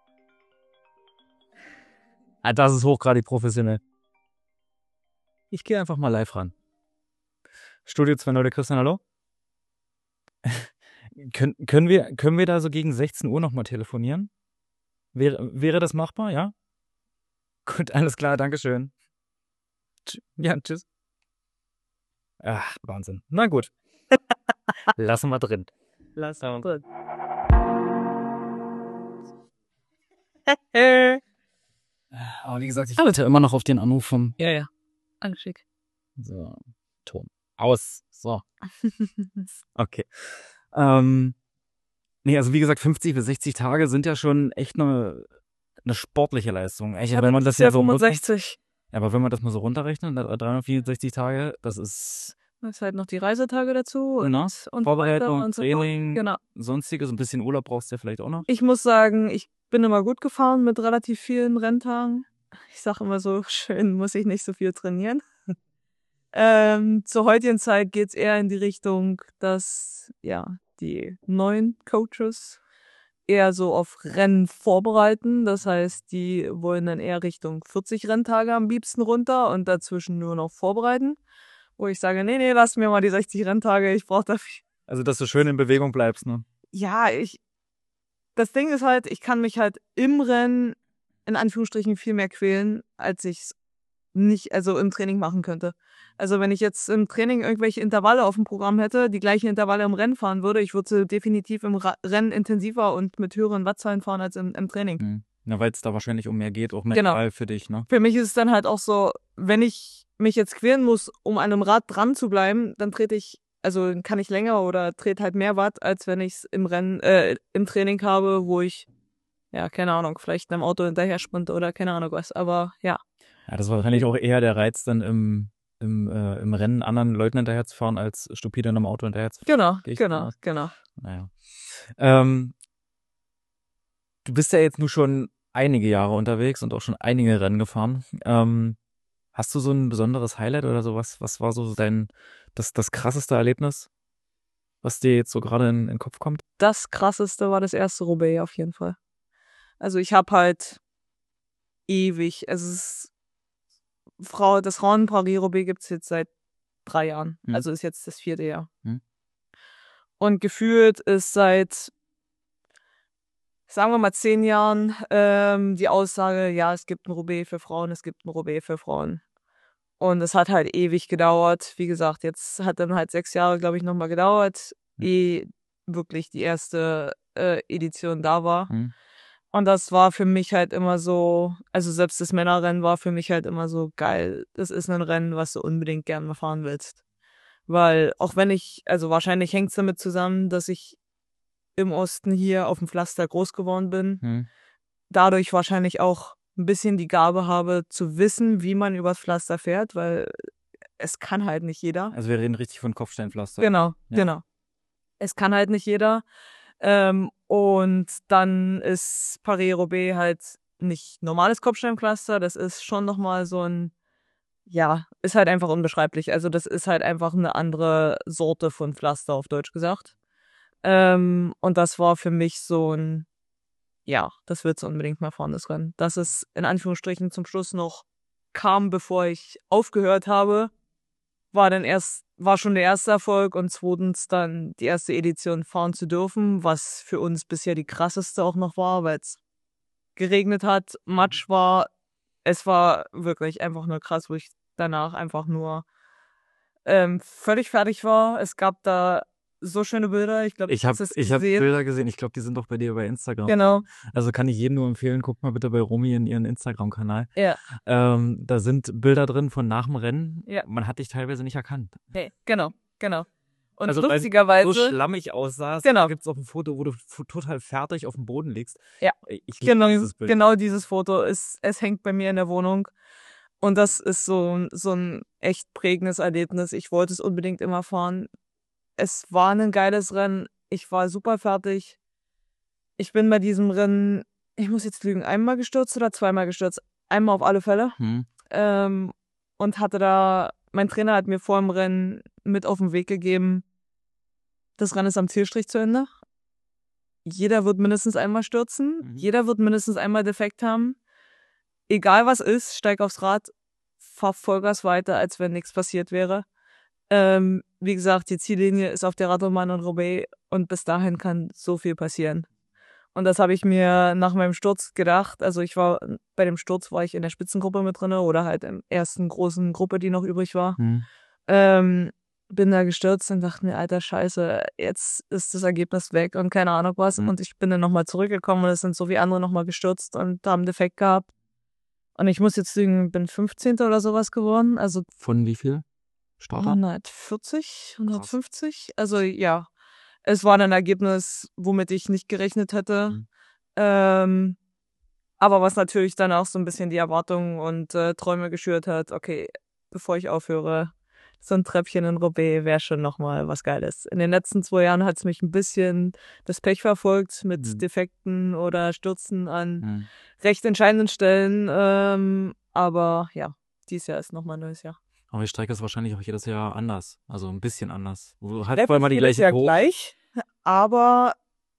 Ah, das ist hochgradig professionell. Ich gehe einfach mal live ran. Studio zwei Leute, Christian, hallo? Können, können, wir, können wir da so gegen sechzehn Uhr nochmal telefonieren? Wäre, wäre das machbar, ja? Gut, alles klar, Dankeschön. Tsch- Ja, tschüss. Ach, Wahnsinn. Na gut. Lassen wir drin. Lass Ja. drin. Aber wie gesagt, ich warte immer noch auf den Anruf vom... Ja, ja. Alles schick. So, Ton. Aus. So. Okay. Ähm, nee, also wie gesagt, fünfzig bis sechzig Tage sind ja schon echt eine, eine sportliche Leistung. Echt, wenn man das ja so fünfundsechzig. Ja, aber wenn man das mal so runterrechnet, dreihundertvierundsechzig Tage, das ist Da ist halt noch die Reisetage dazu und, ne? und Vorbereitung, und so. Training, Genau. sonstiges, ein bisschen Urlaub brauchst du ja vielleicht auch noch. Ich muss sagen, ich bin immer gut gefahren mit relativ vielen Renntagen. Ich sage immer so schön, muss ich nicht so viel trainieren. ähm, zur heutigen Zeit geht's eher in die Richtung, dass ja die neuen Coaches eher so auf Rennen vorbereiten. Das heißt, die wollen dann eher Richtung vierzig Renntage am liebsten runter und dazwischen nur noch vorbereiten. Wo ich sage, nee, nee, lass mir mal die sechzig Renntage, ich brauche dafür. Also, dass du schön in Bewegung bleibst, ne? Ja, ich. Das Ding ist halt, ich kann mich halt im Rennen in Anführungsstrichen viel mehr quälen, als ich's nicht, also im Training machen könnte. Also wenn ich jetzt im Training irgendwelche Intervalle auf dem Programm hätte, die gleichen Intervalle im Rennen fahren würde, ich würde sie definitiv im Ra- Rennen intensiver und mit höheren Wattzahlen fahren als im, im Training. Mhm. Na, weil es da wahrscheinlich um mehr geht, auch Genau. mental für dich, ne? Für mich ist es dann halt auch so, wenn ich mich jetzt quälen muss, um an einem Rad dran zu bleiben, dann trete ich, also kann ich länger oder trete halt mehr Watt, als wenn ich es im Rennen, äh, im Training habe, wo ich, ja, keine Ahnung, vielleicht einem Auto hinterher sprinte oder keine Ahnung was, aber ja. Ja, das war wahrscheinlich auch eher der Reiz, dann im, im, äh, im Rennen anderen Leuten hinterher zu fahren, als stupide in einem Auto hinterher zu fahren. Genau, Gehe ich genau, davon aus. genau. Naja. Ähm, du bist ja jetzt nur schon einige Jahre unterwegs und auch schon einige Rennen gefahren. Ähm, hast du so ein besonderes Highlight oder sowas? Was war so dein, das, das krasseste Erlebnis, was dir jetzt so gerade in, in den Kopf kommt? Das krasseste war das erste Roubaix auf jeden Fall. Also ich habe halt ewig, also es ist Frau, das Frauen-Paris-Roubaix gibt's jetzt seit drei Jahren. Hm. Also ist jetzt das vierte Jahr. Hm. Und gefühlt ist seit, sagen wir mal, zehn Jahren ähm, die Aussage, ja, es gibt ein Roubaix für Frauen, es gibt ein Roubaix für Frauen. Und es hat halt ewig gedauert. Wie gesagt, jetzt hat dann halt sechs Jahre, glaube ich, nochmal gedauert, ehe wirklich die erste äh, Edition da war. Hm. Und das war für mich halt immer so, also selbst das Männerrennen war für mich halt immer so geil. Das ist ein Rennen, was du unbedingt gerne mal fahren willst. Weil auch wenn ich, also wahrscheinlich hängt es damit zusammen, dass ich im Osten hier auf dem Pflaster groß geworden bin. Hm. Dadurch wahrscheinlich auch ein bisschen die Gabe habe, zu wissen, wie man übers Pflaster fährt, weil es kann halt nicht jeder. Also wir reden richtig von Kopfsteinpflaster. Genau, Ja. genau. Es kann halt nicht jeder. Ähm, und dann ist Paris-Roubaix halt nicht normales Kopfsteinpflaster. Das ist schon nochmal so ein, ja, ist halt einfach unbeschreiblich. Also das ist halt einfach eine andere Sorte von Pflaster, auf Deutsch gesagt. Ähm, und das war für mich so ein, ja, das willst du unbedingt mal fahren, das Rennen. Dass es in Anführungsstrichen zum Schluss noch kam, bevor ich aufgehört habe, war dann erst, war schon der erste Erfolg und zweitens dann die erste Edition fahren zu dürfen, was für uns bisher die krasseste auch noch war, weil es geregnet hat, Matsch war. Es war wirklich einfach nur krass, wo ich danach einfach nur ähm, völlig fertig war. Es gab da so schöne Bilder. Ich glaube, Ich habe ich hab Bilder gesehen. Ich glaube, die sind doch bei dir bei Instagram. Genau. Also kann ich jedem nur empfehlen, guckt mal bitte bei Romy in ihren Instagram-Kanal. Ja. Ähm, da sind Bilder drin von nach dem Rennen. Ja. Man hat dich teilweise nicht erkannt. Nee, genau, genau. Und Also, weil lustigerweise. so schlammig aussahst, Genau. gibt es auch ein Foto, wo du f- total fertig auf dem Boden liegst. Ja. Ich liebe Genau, dieses Bild. genau dieses Foto ist, es hängt bei mir in der Wohnung. Und das ist so, so ein echt prägendes Erlebnis. Ich wollte es unbedingt immer fahren. Es war ein geiles Rennen. Ich war super fertig. Ich bin bei diesem Rennen, ich muss jetzt lügen, einmal gestürzt oder zweimal gestürzt. Einmal auf alle Fälle. Hm. Ähm, und hatte da, mein Trainer hat mir vor dem Rennen mit auf den Weg gegeben, das Rennen ist am Zielstrich zu Ende. Jeder wird mindestens einmal stürzen. Mhm. Jeder wird mindestens einmal defekt haben. Egal was ist, steig aufs Rad, fahr Vollgas weiter, als wenn nichts passiert wäre. Ähm, wie gesagt, die Ziellinie ist auf der Radrennbahn in Roubaix und bis dahin kann so viel passieren. Und das habe ich mir nach meinem Sturz gedacht. Also ich war, bei dem Sturz war ich in der Spitzengruppe mit drinne oder halt in der ersten großen Gruppe, die noch übrig war. Hm. Ähm, bin da gestürzt und dachte mir, alter Scheiße, jetzt ist das Ergebnis weg und keine Ahnung was. Mhm. Und ich bin dann nochmal zurückgekommen und es sind so wie andere nochmal gestürzt und haben Defekt gehabt. Und ich muss jetzt sagen, bin fünfzehnter oder sowas geworden. Also Von wie viel Starter? hundertvierzig, hundertfünfzig. Also ja, es war ein Ergebnis, womit ich nicht gerechnet hätte. Mhm. Ähm, aber was natürlich dann auch so ein bisschen die Erwartungen und äh, Träume geschürt hat, okay, bevor ich aufhöre, so ein Treppchen in Roubaix wäre schon nochmal was Geiles. In den letzten zwei Jahren hat es mich ein bisschen das Pech verfolgt mit Mhm. Defekten oder Stürzen an Hm. recht entscheidenden Stellen. Ähm, aber ja, dieses Jahr ist nochmal ein neues Jahr. Aber die Strecke ist wahrscheinlich auch jedes Jahr anders. Also ein bisschen anders. Du hast Treppe zwar immer ist die jedes gleiche Jahr Kurve. gleich, aber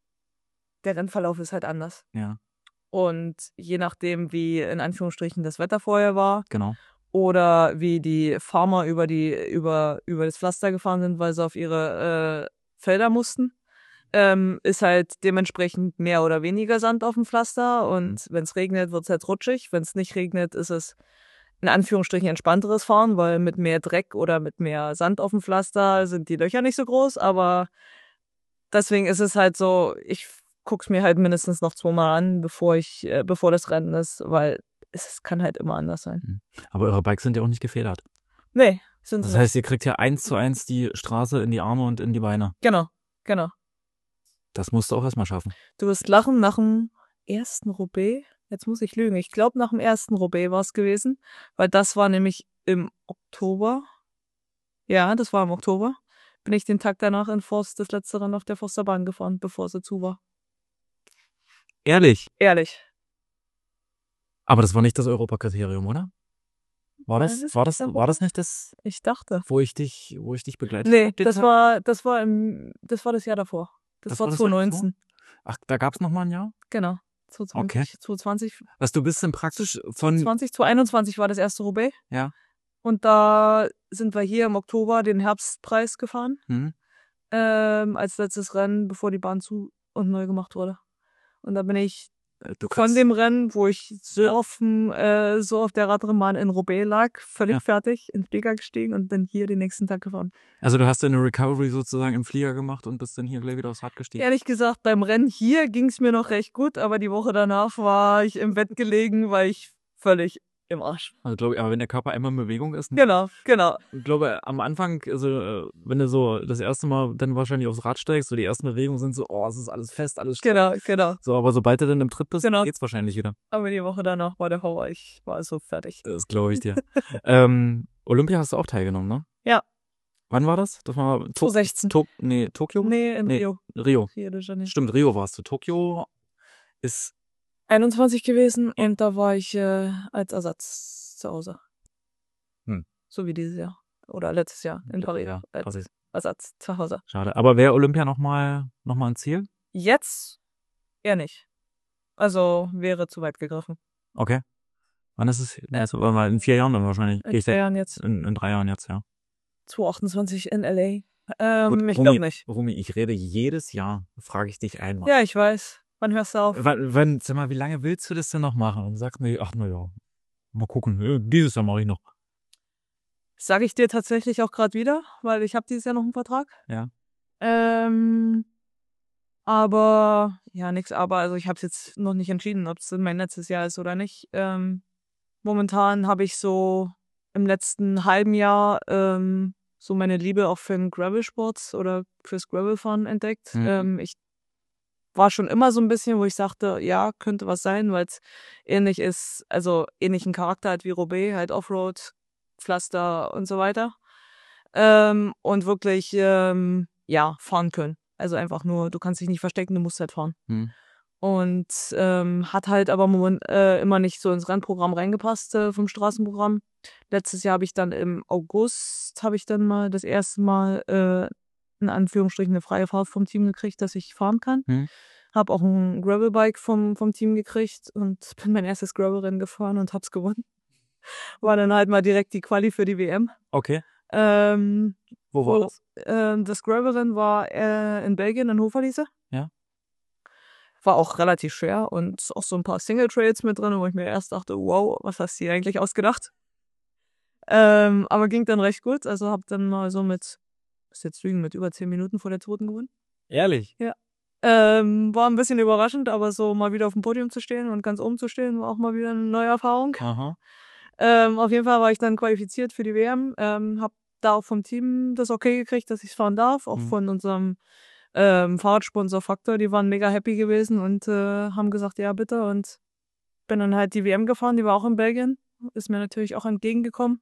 der Rennverlauf ist halt anders. Ja, Und je nachdem, wie in Anführungsstrichen das Wetter vorher war genau. oder wie die Farmer über die über über das Pflaster gefahren sind, weil sie auf ihre äh, Felder mussten, ähm, ist halt dementsprechend mehr oder weniger Sand auf dem Pflaster. Und wenn es regnet, wird es halt rutschig. Wenn es nicht regnet, ist es in Anführungsstrichen entspannteres Fahren, weil mit mehr Dreck oder mit mehr Sand auf dem Pflaster sind die Löcher nicht so groß. Aber deswegen ist es halt so, ich guck's mir halt mindestens noch zweimal an, bevor ich, äh, bevor das Rennen ist, weil es kann halt immer anders sein. Aber eure Bikes sind ja auch nicht gefedert. Nee, sind Das sie nicht. heißt, ihr kriegt ja eins zu eins die Straße in die Arme und in die Beine. Genau, genau. Das musst du auch erstmal schaffen. Du wirst lachen, nach dem ersten Roubaix, jetzt muss ich lügen, ich glaube nach dem ersten Roubaix war es gewesen, weil das war nämlich im Oktober. Ja, das war im Oktober. Bin ich den Tag danach in Forst, das letzte Rennen auf der Forsterbahn gefahren, bevor sie zu war. Ehrlich. Ehrlich. Aber das war nicht das Europakriterium, oder? War das, Das war das, ist- war das nicht das, Ich dachte. wo ich dich, wo ich dich begleitet Nee, hab, den das Tag? war, das war im, das war das Jahr davor. Das, Das war war das Jahr zwanzig neunzehn. Ach, da gab's noch mal ein Jahr? Genau. Okay. zwanzig zwanzig. Was du bist denn praktisch von... zwanzig einundzwanzig war das erste Roubaix. Ja. Und da sind wir hier im Oktober den Herbstpreis gefahren. Hm. Ähm, als letztes Rennen, bevor die Bahn zu und neu gemacht wurde. Und da bin ich Du von kannst, dem Rennen, wo ich so auf, dem, äh, so auf der Radrennbahn in Roubaix lag, völlig Ja. fertig, in den Flieger gestiegen und bin hier den nächsten Tag gefahren. also du hast deine Recovery sozusagen im Flieger gemacht und bist dann hier gleich wieder aufs Rad gestiegen. Ehrlich gesagt, beim Rennen hier ging es mir noch recht gut, aber die Woche danach war ich im Bett gelegen, weil ich völlig im Arsch. Also glaube ich, aber wenn der Körper einmal in Bewegung ist, Genau, genau. ich glaube am Anfang, also äh, wenn du so das erste Mal dann wahrscheinlich aufs Rad steigst, so die ersten Bewegungen sind so, oh, es ist alles fest, alles steif. Genau, genau. So, aber sobald du dann im Tritt bist, Genau. geht's wahrscheinlich wieder. Aber die Woche danach war der Horror. Ich war so fertig. Das glaube ich dir. ähm, Olympia hast du auch teilgenommen, ne? Ja. Wann war das? Das war to- zwanzig sechzehn. To- nee, Tokio? Nee, in Nee. Rio. Rio. Rio de Janeiro. Stimmt, Rio warst du. Tokio ist einundzwanzig gewesen und da war ich äh, als Ersatz zu Hause. Hm. So wie dieses Jahr. Oder letztes Jahr in Paris. Ja, als Paris. Ersatz zu Hause. Schade. Aber wäre Olympia nochmal noch mal ein Ziel? Jetzt eher nicht. Also wäre zu weit gegriffen. Okay. Wann ist es? Also, warte mal, in vier Jahren dann wahrscheinlich. In Ich drei sag- Jahren jetzt. In, in drei Jahren jetzt, ja. zwanzig achtundzwanzig in L A. Gut, Ähm, ich Rumi, glaube nicht. Rumi, ich rede jedes Jahr, frage ich dich einmal. Ja, ich weiß. Wann hörst du auf? Wann, wann, sag mal, wie lange willst du das denn noch machen? Und sagst mir, ach, na ja, mal gucken, äh, dieses Jahr mache ich noch. Sage ich dir tatsächlich auch gerade wieder, weil ich habe dieses Jahr noch einen Vertrag. Ja. Ähm, aber, ja, nix aber. Also ich habe jetzt noch nicht entschieden, ob es mein letztes Jahr ist oder nicht. Ähm, momentan habe ich so im letzten halben Jahr ähm, so meine Liebe auch für den Gravel-Sports oder fürs Gravelfahren entdeckt. Mhm. Ähm, ich war schon immer so ein bisschen, wo ich sagte, ja, könnte was sein, weil es ähnlich ist, also ähnlichen Charakter hat wie Roubaix, halt Offroad, Pflaster und so weiter. Ähm, und wirklich, ähm, ja, fahren können. Also einfach nur, du kannst dich nicht verstecken, du musst halt fahren. Hm. Und ähm, hat halt aber moment, äh, immer nicht so ins Rennprogramm reingepasst äh, vom Straßenprogramm. Letztes Jahr habe ich dann im August, habe ich dann mal das erste Mal äh, in Anführungsstrichen eine freie Fahrt vom Team gekriegt, dass ich fahren kann. Hm. Habe auch ein Gravelbike vom, vom Team gekriegt und bin mein erstes Gravelrennen gefahren und hab's gewonnen. War dann halt mal direkt die Quali für die W M. Okay. Ähm, Wo war wo, das? ähm, das Gravelrennen war äh, in Belgien, in Hofalize. Ja. War auch relativ schwer und auch so ein paar Single Trails mit drin, wo ich mir erst dachte, wow, was hast du dir eigentlich ausgedacht? Ähm, aber ging dann recht gut. Also hab dann mal so mit, was jetzt lügen, mit über zehn Minuten vor der Toten gewonnen. Ehrlich? Ähm, war ein bisschen überraschend, aber so mal wieder auf dem Podium zu stehen und ganz oben zu stehen, war auch mal wieder eine neue Erfahrung. Aha. Ähm, auf jeden Fall war ich dann qualifiziert für die W M. Ähm, hab da auch vom Team das okay gekriegt, dass ich fahren darf. Auch Mhm. von unserem ähm, Fahrradsponsor Faktor. Die waren mega happy gewesen und äh, haben gesagt, ja bitte. Und bin dann halt die W M gefahren. Die war auch in Belgien. Ist mir natürlich auch entgegengekommen.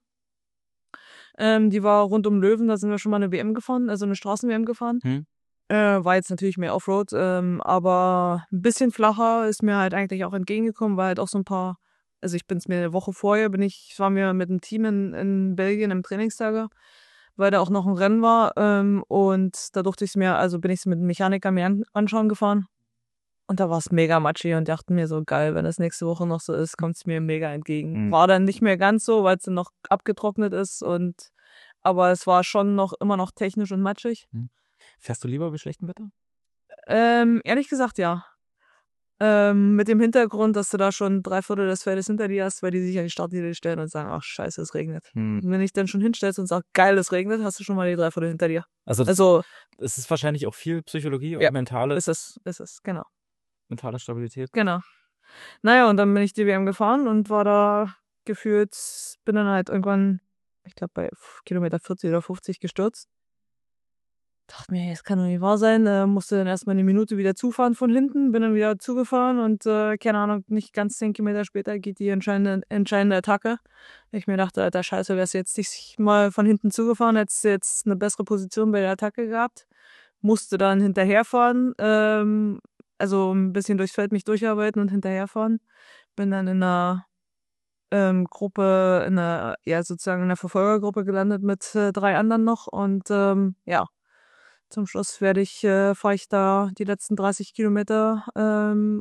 Ähm, die war rund um Löwen. Da sind wir schon mal eine W M gefahren, also eine Straßen-W M gefahren. Mhm. Äh, war jetzt natürlich mehr Offroad, ähm, aber ein bisschen flacher ist mir halt eigentlich auch entgegengekommen, weil halt auch so ein paar, also ich bin's mir eine Woche vorher, bin ich, waren wir mit einem Team in, in Belgien im Trainingslager, weil da auch noch ein Rennen war, ähm, und da durfte ich mir, also bin ich mit einem Mechaniker mir an, anschauen gefahren und da war es mega matschig und dachte mir so, geil, wenn das nächste Woche noch so ist, kommt's mir mega entgegen. Mhm. War dann nicht mehr ganz so, weil es dann noch abgetrocknet ist und, aber es war schon noch, immer noch technisch und matschig. Fährst du lieber bei schlechtem Wetter? Ähm, ehrlich gesagt, ja. Ähm, mit dem Hintergrund, dass du da schon drei Viertel des Feldes hinter dir hast, weil die sich an die Startlinie stellen und sagen, ach scheiße, es regnet. Hm. Und wenn ich dann schon hinstellst und sag, geil, es regnet, hast du schon mal die drei Viertel hinter dir. Also, das, Also es ist wahrscheinlich auch viel Psychologie und Ja. mentale, ist es, ist es, genau. mentale Stabilität. Genau. Naja, und dann bin ich die W M gefahren und war da gefühlt, bin dann halt irgendwann, ich glaube bei Kilometer vierzig oder fünfzig gestürzt. Dachte mir, das kann doch nicht wahr sein. Äh, musste dann erstmal eine Minute wieder zufahren von hinten, bin dann wieder zugefahren und äh, keine Ahnung, nicht ganz zehn Kilometer später geht die entscheidende, entscheidende Attacke. Ich mir dachte, alter Scheiße, wärst du jetzt nicht mal von hinten zugefahren, hättest du jetzt eine bessere Position bei der Attacke gehabt. Musste dann hinterherfahren, ähm, also ein bisschen durchs Feld mich durcharbeiten und hinterherfahren. Bin dann in einer ähm, Gruppe, in einer, ja sozusagen in einer Verfolgergruppe gelandet mit äh, drei anderen noch und ähm, ja, zum Schluss werde ich, äh, fahre ich da die letzten dreißig Kilometer ähm,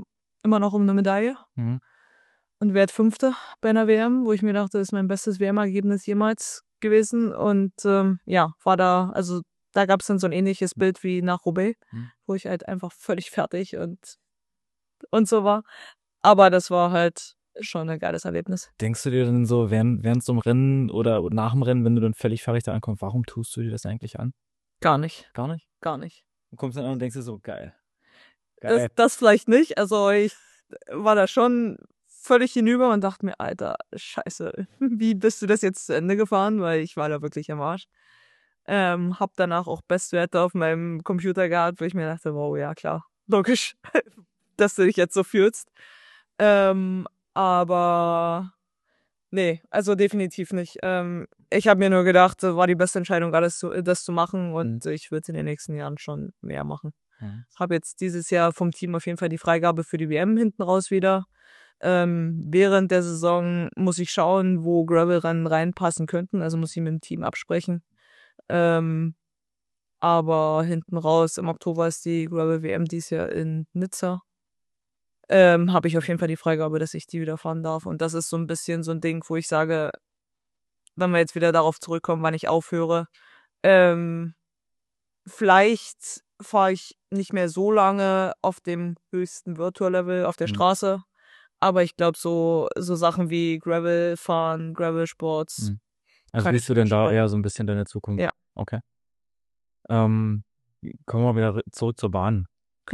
immer noch um eine Medaille. Mhm. Und werd Fünfte bei einer W M, wo ich mir dachte, das ist mein bestes W M-Ergebnis jemals gewesen. Und ähm, ja, war da, also da gab es dann so ein ähnliches Bild wie nach Roubaix, Mhm. wo ich halt einfach völlig fertig und, und so war. Aber das war halt schon ein geiles Erlebnis. Denkst du dir dann so, während, während so einem Rennen oder nach dem Rennen, wenn du dann völlig fertig da ankommst, warum tust du dir das eigentlich an? Gar nicht, Gar nicht? gar nicht. Du kommst dann an und denkst dir so, geil. Das, Geil. das vielleicht nicht. Also ich war da schon völlig hinüber und dachte mir, Alter, scheiße, wie bist du das jetzt zu Ende gefahren? Weil ich war da wirklich am Arsch. Ähm, hab danach auch Bestwerte auf meinem Computer gehabt, wo ich mir dachte, wow, ja klar, logisch, dass du dich jetzt so fühlst. Ähm, aber nee, also definitiv nicht. Ähm, ich habe mir nur gedacht, das war die beste Entscheidung, alles zu, das zu machen und Mhm. ich würde in den nächsten Jahren schon mehr machen. Mhm. Habe jetzt dieses Jahr vom Team auf jeden Fall die Freigabe für die W M hinten raus wieder. Ähm, während der Saison muss ich schauen, wo Gravel-Rennen reinpassen könnten. Also muss ich mit dem Team absprechen. Ähm, aber hinten raus, im Oktober ist die Gravel-W M dieses Jahr in Nizza. Ähm, habe ich auf jeden Fall die Freigabe, dass ich die wieder fahren darf. Und das ist so ein bisschen so ein Ding, wo ich sage, wenn wir jetzt wieder darauf zurückkommen, wann ich aufhöre, ähm, vielleicht fahre ich nicht mehr so lange auf dem höchsten Virtual-Level auf der Mhm. Straße. Aber ich glaube, so, so Sachen wie Gravel fahren, Gravel-Sports. Mhm. Also kann siehst ich du denn da vorstellen. eher so ein bisschen deine Zukunft? Ja. Okay. Ähm, kommen wir wieder zurück zur Bahn.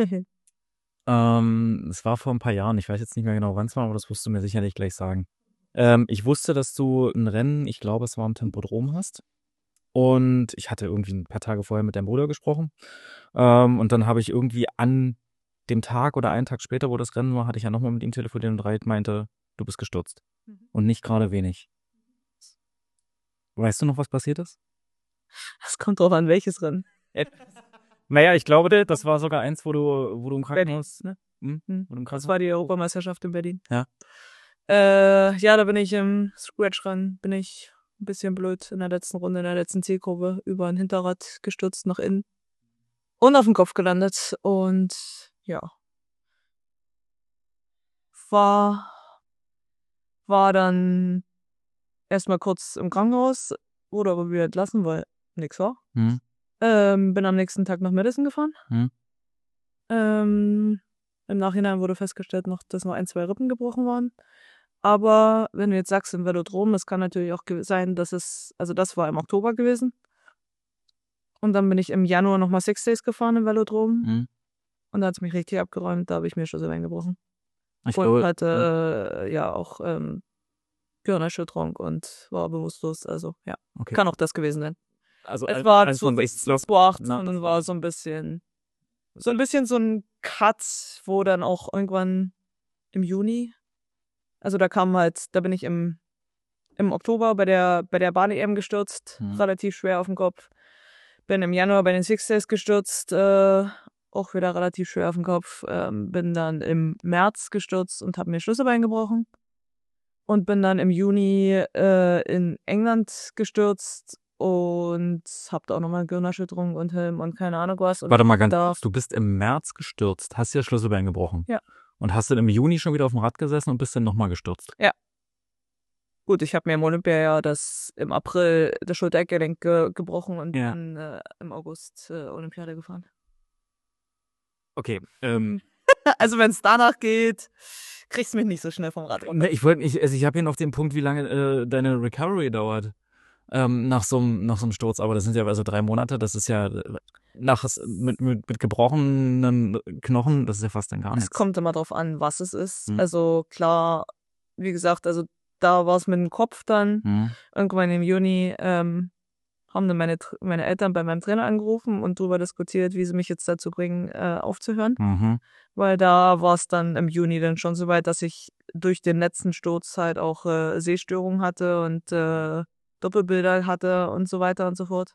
Ähm, es war vor ein paar Jahren, ich weiß jetzt nicht mehr genau, wann es war, aber das wirst du mir sicherlich gleich sagen. Ähm, ich wusste, dass du ein Rennen, ich glaube, es war im Tempodrom hast. Und ich hatte irgendwie ein paar Tage vorher mit deinem Bruder gesprochen. Ähm, und dann habe ich irgendwie an dem Tag oder einen Tag später, wo das Rennen war, hatte ich ja nochmal mit ihm telefoniert und Reit meinte, du bist gestürzt. Mhm. Und nicht gerade wenig. Weißt du noch, was passiert ist? Es kommt drauf an, welches Rennen. Naja, ich glaube, das war sogar eins, wo du, wo du im Krankenhaus, ne? Hm? Hm. Wo du im Das Krankenhaus? war die Europameisterschaft in Berlin. Ja. Äh, ja, da bin ich im Scratch-Rennen, bin ich ein bisschen blöd in der letzten Runde, in der letzten Zielkurve über ein Hinterrad gestürzt nach innen und auf den Kopf gelandet. Und ja, war, war dann erstmal kurz im Krankenhaus, wurde aber wieder entlassen, weil nix war. Hm. Ähm, bin am nächsten Tag nach Madison gefahren. Hm. Ähm, im Nachhinein wurde festgestellt, noch, dass noch ein, zwei Rippen gebrochen waren. Aber wenn du jetzt sagst im Velodrom, es kann natürlich auch ge- sein, dass es, also das war im Oktober gewesen. Und dann bin ich im Januar nochmal Six Days gefahren im Velodrom. Hm. Und da hat es mich richtig abgeräumt, da habe ich mir Schlüsselbein gebrochen. Ich Und glaube, ja. hatte äh, ja auch ähm, Gehirnerschütterung und war bewusstlos. Also ja, Okay. kann auch das gewesen sein. Also Es ein- war eins zu von sechs Slots. zu acht Na. und dann war so ein bisschen, so ein bisschen so ein Cut, wo dann auch irgendwann im Juni, also da kam halt, da bin ich im, im Oktober bei der, bei der Bahn-E M gestürzt, Hm. relativ schwer auf dem Kopf. Bin im Januar bei den Six Days gestürzt, äh, auch wieder relativ schwer auf dem Kopf. Ähm, bin dann im März gestürzt und habe mir Schlüsselbein gebrochen. Und bin dann im Juni äh, in England gestürzt und hab da auch nochmal Gehirnerschütterung und Helm und keine Ahnung was. Und Warte mal ganz da, kurz, du bist im März gestürzt, hast dir das Schlüsselbein gebrochen. Ja. Und hast dann im Juni schon wieder auf dem Rad gesessen und bist dann nochmal gestürzt. gut, ich habe mir im Olympiajahr das im April das Schulter-Eckgelenk ge gebrochen und Ja. bin äh, im August äh, Olympiade gefahren. Okay, ähm, Also wenn es danach geht, kriegst du mich nicht so schnell vom Rad runter. ne, ich wollte nicht, also ich habe hier noch den Punkt, wie lange äh, deine Recovery dauert. Ähm, nach so einem nach so einem Sturz, aber das sind ja also drei Monate, das ist ja äh, nach mit, mit, mit gebrochenen Knochen, das ist ja fast dann gar Es nichts. kommt immer drauf an, was es ist. Hm. Also klar, wie gesagt, also da war es mit dem Kopf dann. Hm. Irgendwann im Juni ähm, haben dann meine, Tr- meine Eltern bei meinem Trainer angerufen und darüber diskutiert, wie sie mich jetzt dazu bringen, äh, aufzuhören. Mhm. Weil da war es dann im Juni dann schon so weit, dass ich durch den letzten Sturz halt auch äh, Sehstörungen hatte und äh, Doppelbilder hatte und so weiter und so fort.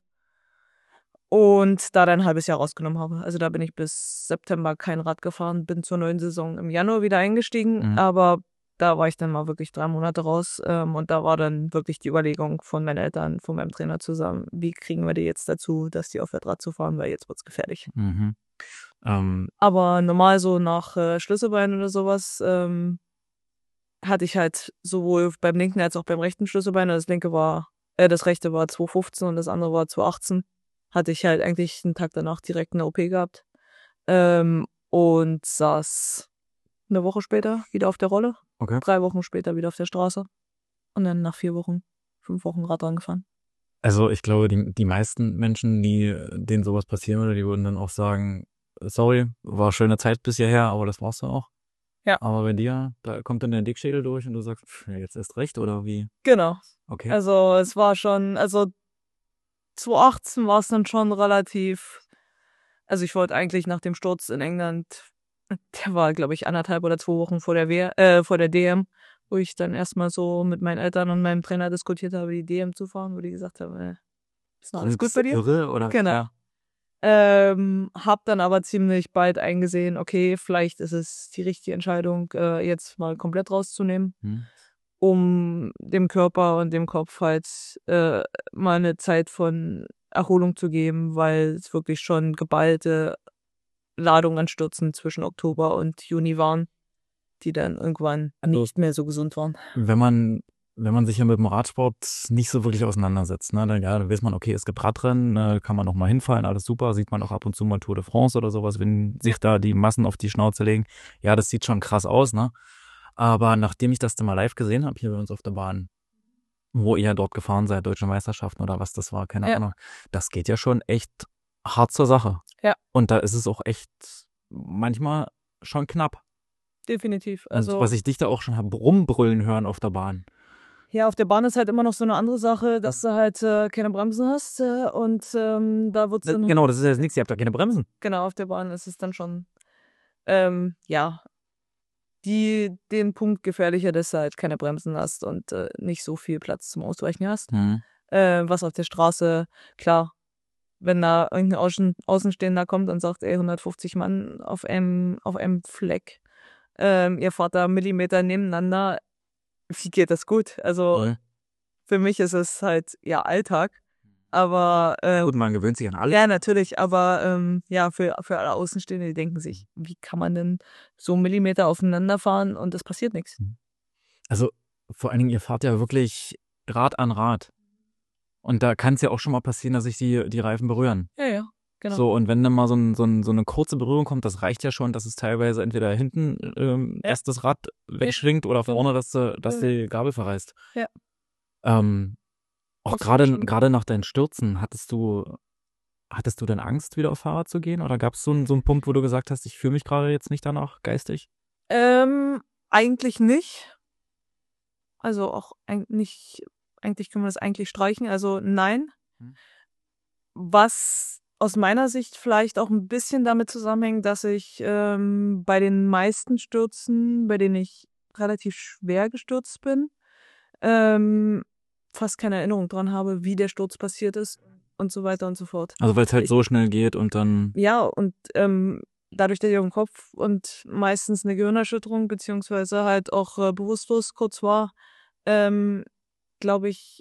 Und da dann ein halbes Jahr rausgenommen habe. Also da bin ich bis September kein Rad gefahren, bin zur neuen Saison im Januar wieder eingestiegen, Mhm. aber da war ich dann mal wirklich drei Monate raus ähm, und da war dann wirklich die Überlegung von meinen Eltern, von meinem Trainer zusammen, wie kriegen wir die jetzt dazu, dass die aufhört Rad zu fahren, weil jetzt wird's gefährlich. Mhm. Ähm, Aber normal so nach äh, Schlüsselbein oder sowas ähm, hatte ich halt sowohl beim linken als auch beim rechten Schlüsselbein. Das linke war, äh, das rechte war zwei fünfzehn und das andere war zwei achtzehn. Hatte ich halt eigentlich einen Tag danach direkt eine O P gehabt. Ähm, und saß eine Woche später wieder auf der Rolle. okay. Drei Wochen später wieder auf der Straße. Und dann nach vier Wochen, fünf Wochen Radfahren gefahren. Also ich glaube, die, die meisten Menschen, die denen sowas passieren würde, die würden dann auch sagen, sorry, war schöne Zeit bis hierher, aber das war's dann auch. Ja. Aber bei dir, da kommt dann der Dickschädel durch und du sagst, pff, jetzt erst recht oder wie? Genau. Okay. Also es war schon, also zwanzig achtzehn war es dann schon relativ, also ich wollte eigentlich nach dem Sturz in England, der war, glaube ich, anderthalb oder zwei Wochen vor der W- äh, vor der D M, wo ich dann erstmal so mit meinen Eltern und meinem Trainer diskutiert habe, die D M zu fahren, wo die gesagt haben, äh, ist noch alles gut Bist bei du dir? irre oder? Genau. Ja. Ähm, hab dann aber ziemlich bald eingesehen, okay, vielleicht ist es die richtige Entscheidung, äh, jetzt mal komplett rauszunehmen, Hm. um dem Körper und dem Kopf halt äh, mal eine Zeit von Erholung zu geben, weil es wirklich schon geballte Ladungen an Stürzen zwischen Oktober und Juni waren, die dann irgendwann Also- nicht mehr so gesund waren. Wenn man, wenn man sich ja mit dem Radsport nicht so wirklich auseinandersetzt, ne, dann, ja, dann weiß man, okay, es gibt Radrennen, ne, kann man noch mal hinfallen, alles super, sieht man auch ab und zu mal Tour de France oder sowas, wenn sich da die Massen auf die Schnauze legen. Ja, das sieht schon krass aus, ne? Aber nachdem ich das dann mal live gesehen habe, hier bei uns auf der Bahn, wo ihr dort gefahren seid, Deutsche Meisterschaften oder was das war, keine Ja. Ahnung, das geht ja schon echt hart zur Sache. Ja. Und da ist es auch echt manchmal schon knapp. Definitiv. Und Also was ich dich da auch schon habe rumbrüllen hören auf der Bahn. ja, auf der Bahn ist halt immer noch so eine andere Sache, dass du halt äh, keine Bremsen hast äh, und ähm, da wird's dann Genau, das ist jetzt nichts, ihr habt da keine Bremsen. genau, auf der Bahn ist es dann schon, ähm, ja, die, den Punkt gefährlicher, dass du halt keine Bremsen hast und äh, nicht so viel Platz zum Ausweichen hast. Hm. Äh, was auf der Straße, klar, wenn da irgendein Außen, Außenstehender kommt und sagt, ey, hundertfünfzig Mann auf einem, auf einem Fleck, ähm, ihr fahrt da Millimeter nebeneinander, wie geht das gut? Also Voll. für mich ist es halt, ja, Alltag. Aber äh, Gut, man gewöhnt sich an alles. ja, natürlich, aber ähm, ja, für, für alle Außenstehende, die denken sich, wie kann man denn so einen Millimeter aufeinander fahren und es passiert nichts. Also vor allen Dingen, ihr fahrt ja wirklich Rad an Rad. Und da kann es ja auch schon mal passieren, dass sich die, die Reifen berühren. Ja, ja, genau. So, und wenn dann mal so, ein, so, ein, so eine kurze Berührung kommt, das reicht ja schon, dass es teilweise entweder hinten ähm, Ja. dass das Rad wegschwingt oder vorne, dass, du- dass Ja. die Gabel verreißt. Ja. Ähm, auch Das ist gerade schon- gerade nach deinen Stürzen, hattest du hattest du denn Angst, wieder auf Fahrrad zu gehen? Oder gab es so, einen- so einen Punkt, wo du gesagt hast, ich fühle mich gerade jetzt nicht danach geistig? Ähm, eigentlich nicht. Also auch eigentlich, eigentlich können wir das eigentlich streichen. Also nein. Hm. Was aus meiner Sicht vielleicht auch ein bisschen damit zusammenhängt, dass ich ähm, bei den meisten Stürzen, bei denen ich relativ schwer gestürzt bin, ähm, fast keine Erinnerung dran habe, wie der Sturz passiert ist und so weiter und so fort. Also weil es halt Ich- so schnell geht und dann. Ja, und ähm, dadurch, dass ich auf dem Kopf und meistens eine Gehirnerschütterung beziehungsweise halt auch äh, bewusstlos kurz war, ähm, glaube ich,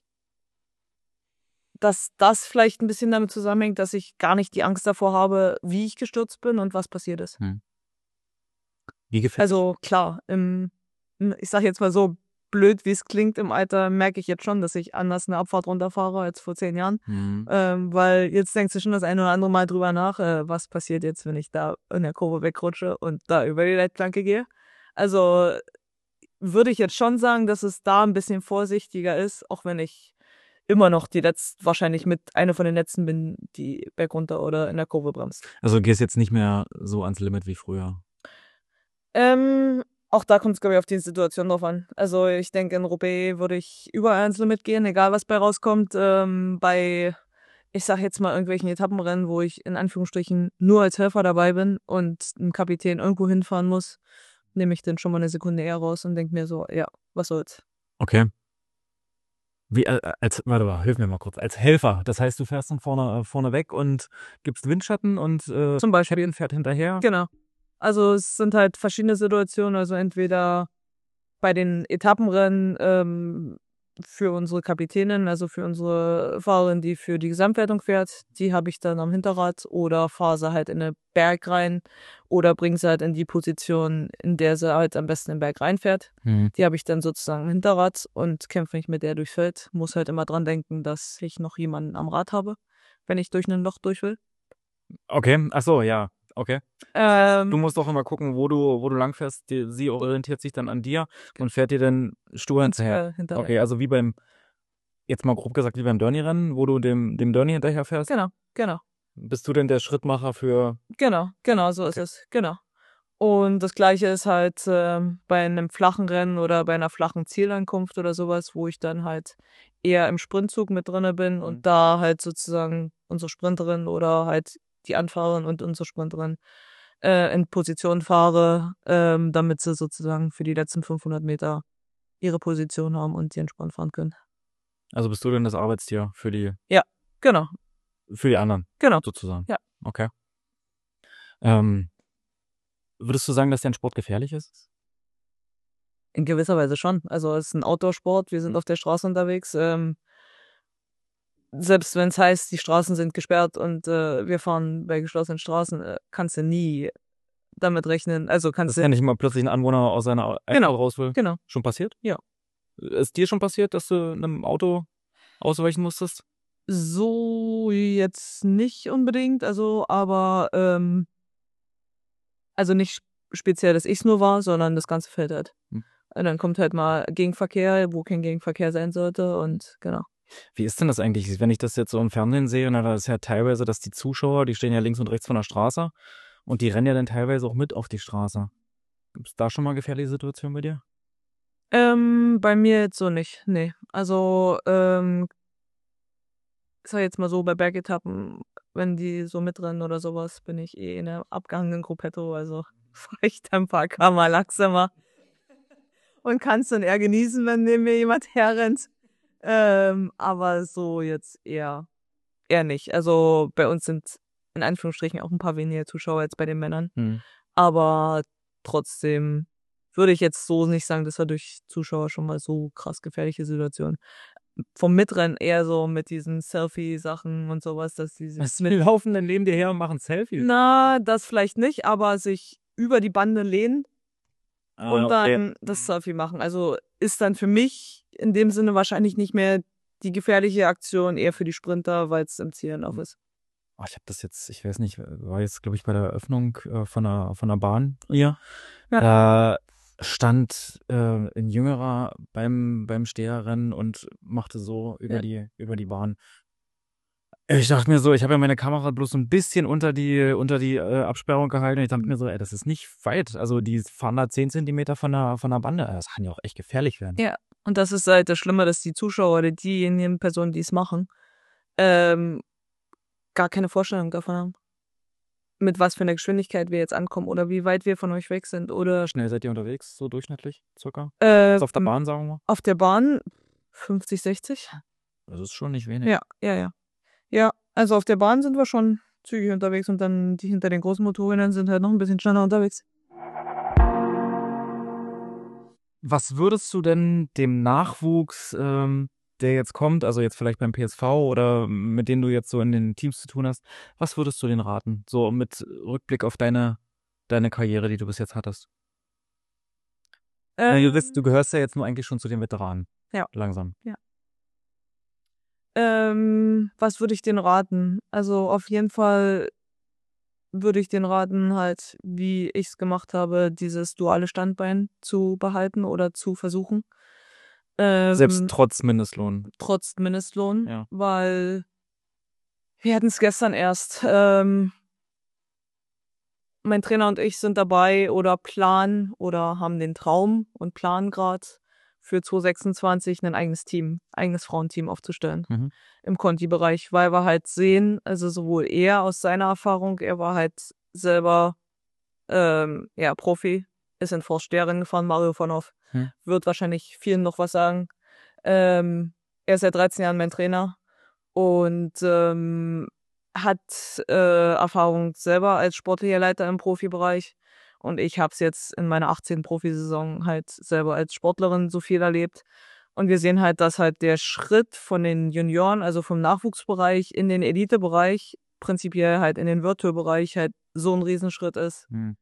dass das vielleicht ein bisschen damit zusammenhängt, dass ich gar nicht die Angst davor habe, wie ich gestürzt bin und was passiert ist. Hm. Wie gefällt Also klar, im, ich sag jetzt mal so blöd, wie es klingt, im Alter merke ich jetzt schon, dass ich anders eine Abfahrt runterfahre als vor zehn Jahren. hm. Ähm, weil jetzt denkst du schon das eine oder andere Mal drüber nach, äh, was passiert jetzt, wenn ich da in der Kurve wegrutsche und da über die Leitplanke gehe. Also würde ich jetzt schon sagen, dass es da ein bisschen vorsichtiger ist, auch wenn ich immer noch die letzte, wahrscheinlich mit einer von den letzten bin, die bergunter oder in der Kurve bremst. Also du gehst jetzt nicht mehr so ans Limit wie früher. Ähm, auch da kommt es, glaube ich, auf die Situation drauf an. Also ich denke, in Roubaix würde ich überall ans Limit gehen, egal was bei rauskommt. Ähm, bei, ich sag jetzt mal, irgendwelchen Etappenrennen, wo ich in Anführungsstrichen nur als Helfer dabei bin und ein Kapitän irgendwo hinfahren muss, nehme ich dann schon mal eine Sekunde eher raus und denke mir so, ja, was soll's. Okay. Wie, äh, als, warte mal, hilf mir mal kurz. Als Helfer. Das heißt, du fährst dann vorne, äh, vorne weg und gibst Windschatten und äh, Zum Beispiel. Champion fährt hinterher. Genau. Also es sind halt verschiedene Situationen. Also entweder bei den Etappenrennen ähm, für unsere Kapitänin, also für unsere Fahrerin, die für die Gesamtwertung fährt, die habe ich dann am Hinterrad oder fahre sie halt in den Berg rein oder bringe sie halt in die Position, in der sie halt am besten in den Berg reinfährt. Hm. Die habe ich dann sozusagen am Hinterrad und kämpfe mich mit der durchs Feld. Muss halt immer dran denken, dass ich noch jemanden am Rad habe, wenn ich durch ein Loch durch will. Okay, ach so, ja, okay. Ähm, Du musst doch immer gucken, wo du, wo du langfährst. Die, sie orientiert sich dann an dir und fährt dir dann stur hinterher. äh, hinterher. Okay, also wie beim, jetzt mal grob gesagt, wie beim Derny-Rennen, wo du dem, dem Derny hinterher fährst. Genau, genau. Bist du denn der Schrittmacher für... Genau, genau, so ist Okay. es, genau. Und das Gleiche ist halt ähm, bei einem flachen Rennen oder bei einer flachen Zielankunft oder sowas, wo ich dann halt eher im Sprintzug mit drinne bin und Mhm. da halt sozusagen unsere Sprinterin oder halt die Anfahrerin und unsere Sprinterin äh, in Position fahre, ähm, damit sie sozusagen für die letzten fünfhundert Meter ihre Position haben und ihren Sprint fahren können. Also bist du denn das Arbeitstier für die, Genau, für die anderen, genau. sozusagen? Ja. Okay. Ähm, würdest du sagen, dass dein Sport gefährlich ist? In gewisser Weise schon. Also es ist ein Outdoor-Sport, wir sind Mhm. auf der Straße unterwegs. Ähm, selbst wenn es heißt, die Straßen sind gesperrt und äh, wir fahren bei geschlossenen Straßen, äh, kannst du nie damit rechnen. Also Das kannst ist ja du. nicht mal plötzlich ein Anwohner aus seiner Einfahrt Genau, raus will. genau. Schon passiert? Ja. Ist dir schon passiert, dass du einem Auto ausweichen musstest? So jetzt nicht unbedingt, also aber ähm, also nicht speziell, dass ich's nur war, sondern das ganze Feld halt. Hm. Und dann kommt halt mal Gegenverkehr, wo kein Gegenverkehr sein sollte und genau. Wie ist denn das eigentlich, wenn ich das jetzt so im Fernsehen sehe? Na, da ist ja teilweise, dass die Zuschauer, die stehen ja links und rechts von der Straße und die rennen ja dann teilweise auch mit auf die Straße. Gibt es da schon mal gefährliche Situationen bei dir? Ähm, bei mir jetzt so nicht, nee. Also, ähm, ich sag jetzt mal so, bei Bergetappen, wenn die so mitrennen oder sowas, bin ich eh in der abgehangenen Gruppetto, also fahr ich dann ein paar Kammer langsamer und kann's dann eher genießen, wenn neben mir jemand herrennt. Ähm, aber so jetzt eher, eher nicht. Also bei uns sind in Anführungsstrichen auch ein paar weniger Zuschauer als bei den Männern. Hm. Aber trotzdem würde ich jetzt so nicht sagen, das war durch Zuschauer schon mal so krass gefährliche Situation. Vom Mitrennen eher so mit diesen Selfie-Sachen und sowas, dass die sich Was mit laufen dann neben dir her und machen Selfies? na, das vielleicht nicht, aber sich über die Bande lehnen Ah, und okay. dann das Selfie machen. Also ist dann für mich in dem Sinne wahrscheinlich nicht mehr die gefährliche Aktion, eher für die Sprinter, weil es im Zieleinlauf ist. Oh, ich habe das jetzt, ich weiß nicht, war jetzt, glaube ich, bei der Eröffnung äh, von der von der Bahn hier. Ja. Da stand äh, ein Jüngerer beim beim Steherrennen und machte so über Ja. die über die Bahn. Ich dachte mir so, ich habe ja meine Kamera bloß so ein bisschen unter die unter die äh, Absperrung gehalten. Und ich dachte mir so, ey, das ist nicht weit. Also die fahren da zehn Zentimeter von der von der Bande. Das kann ja auch echt gefährlich werden. Ja. Und das ist halt das Schlimme, dass die Zuschauer oder diejenigen Personen, die es machen, ähm, gar keine Vorstellung davon haben. Mit was für einer Geschwindigkeit wir jetzt ankommen oder wie weit wir von euch weg sind oder Wie schnell seid ihr unterwegs, so durchschnittlich, circa? äh, Also auf der Bahn, sagen wir mal. auf der Bahn fünfzig, sechzig. Das ist schon nicht wenig. Ja, ja, ja. Ja, also auf der Bahn sind wir schon zügig unterwegs und dann die hinter den großen Motorrädern sind halt noch ein bisschen schneller unterwegs. Was würdest du denn dem Nachwuchs, ähm, der jetzt kommt, also jetzt vielleicht beim P S V oder mit denen du jetzt so in den Teams zu tun hast, was würdest du denen raten? So mit Rückblick auf deine, deine Karriere, die du bis jetzt hattest. Ähm, du, bist, du gehörst ja jetzt nur eigentlich schon zu den Veteranen. Ja. Langsam. ähm, was würde ich denen raten? Also auf jeden Fall würde ich denen raten, halt, wie ich es gemacht habe, dieses duale Standbein zu behalten oder zu versuchen. Ähm, Selbst trotz Mindestlohn. trotz Mindestlohn, Ja. weil wir hatten es gestern erst. Ähm, mein Trainer und ich sind dabei oder planen oder haben den Traum und planen gerade für zwanzig sechsundzwanzig ein eigenes Team, eigenes Frauenteam aufzustellen Mhm. im Conti-Bereich, weil wir halt sehen, also sowohl er aus seiner Erfahrung, er war halt selber ähm, ja Profi, ist in Forst Rennen gefahren, Mario von Hoff, Hm. wird wahrscheinlich vielen noch was sagen. Ähm, er ist seit dreizehn Jahren mein Trainer und ähm, hat äh, Erfahrung selber als sportlicher Leiter im Profibereich und ich habe es jetzt in meiner achtzehnten Profisaison halt selber als Sportlerin so viel erlebt Und wir sehen halt, dass halt der Schritt von den Junioren, also vom Nachwuchsbereich in den Elitebereich, prinzipiell halt in den Virtual-Bereich halt so ein Riesenschritt ist. Hm.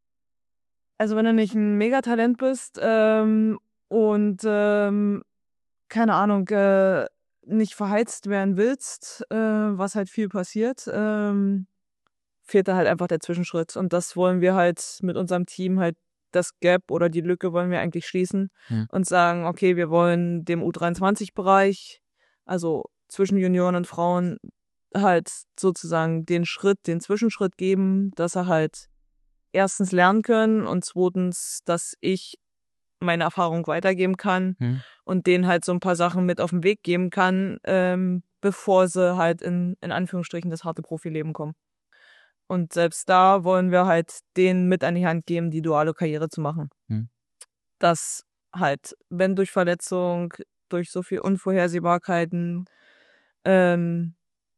Also wenn du nicht ein Megatalent bist ähm, und ähm, keine Ahnung, äh, nicht verheizt werden willst, äh, was halt viel passiert, ähm, fehlt da halt einfach der Zwischenschritt. Und das wollen wir halt mit unserem Team halt, das Gap oder die Lücke wollen wir eigentlich schließen Hm. und sagen, okay, wir wollen dem U dreiundzwanzig-Bereich, also zwischen Junioren und Frauen, halt sozusagen den Schritt, den Zwischenschritt geben, dass er halt erstens lernen können und zweitens, dass ich meine Erfahrung weitergeben kann Hm. und denen halt so ein paar Sachen mit auf den Weg geben kann, ähm, bevor sie halt in, in Anführungsstrichen das harte Profileben kommen. Und selbst da wollen wir halt denen mit an die Hand geben, die duale Karriere zu machen. Hm. Dass halt, wenn durch Verletzung, durch so viel Unvorhersehbarkeiten, ähm,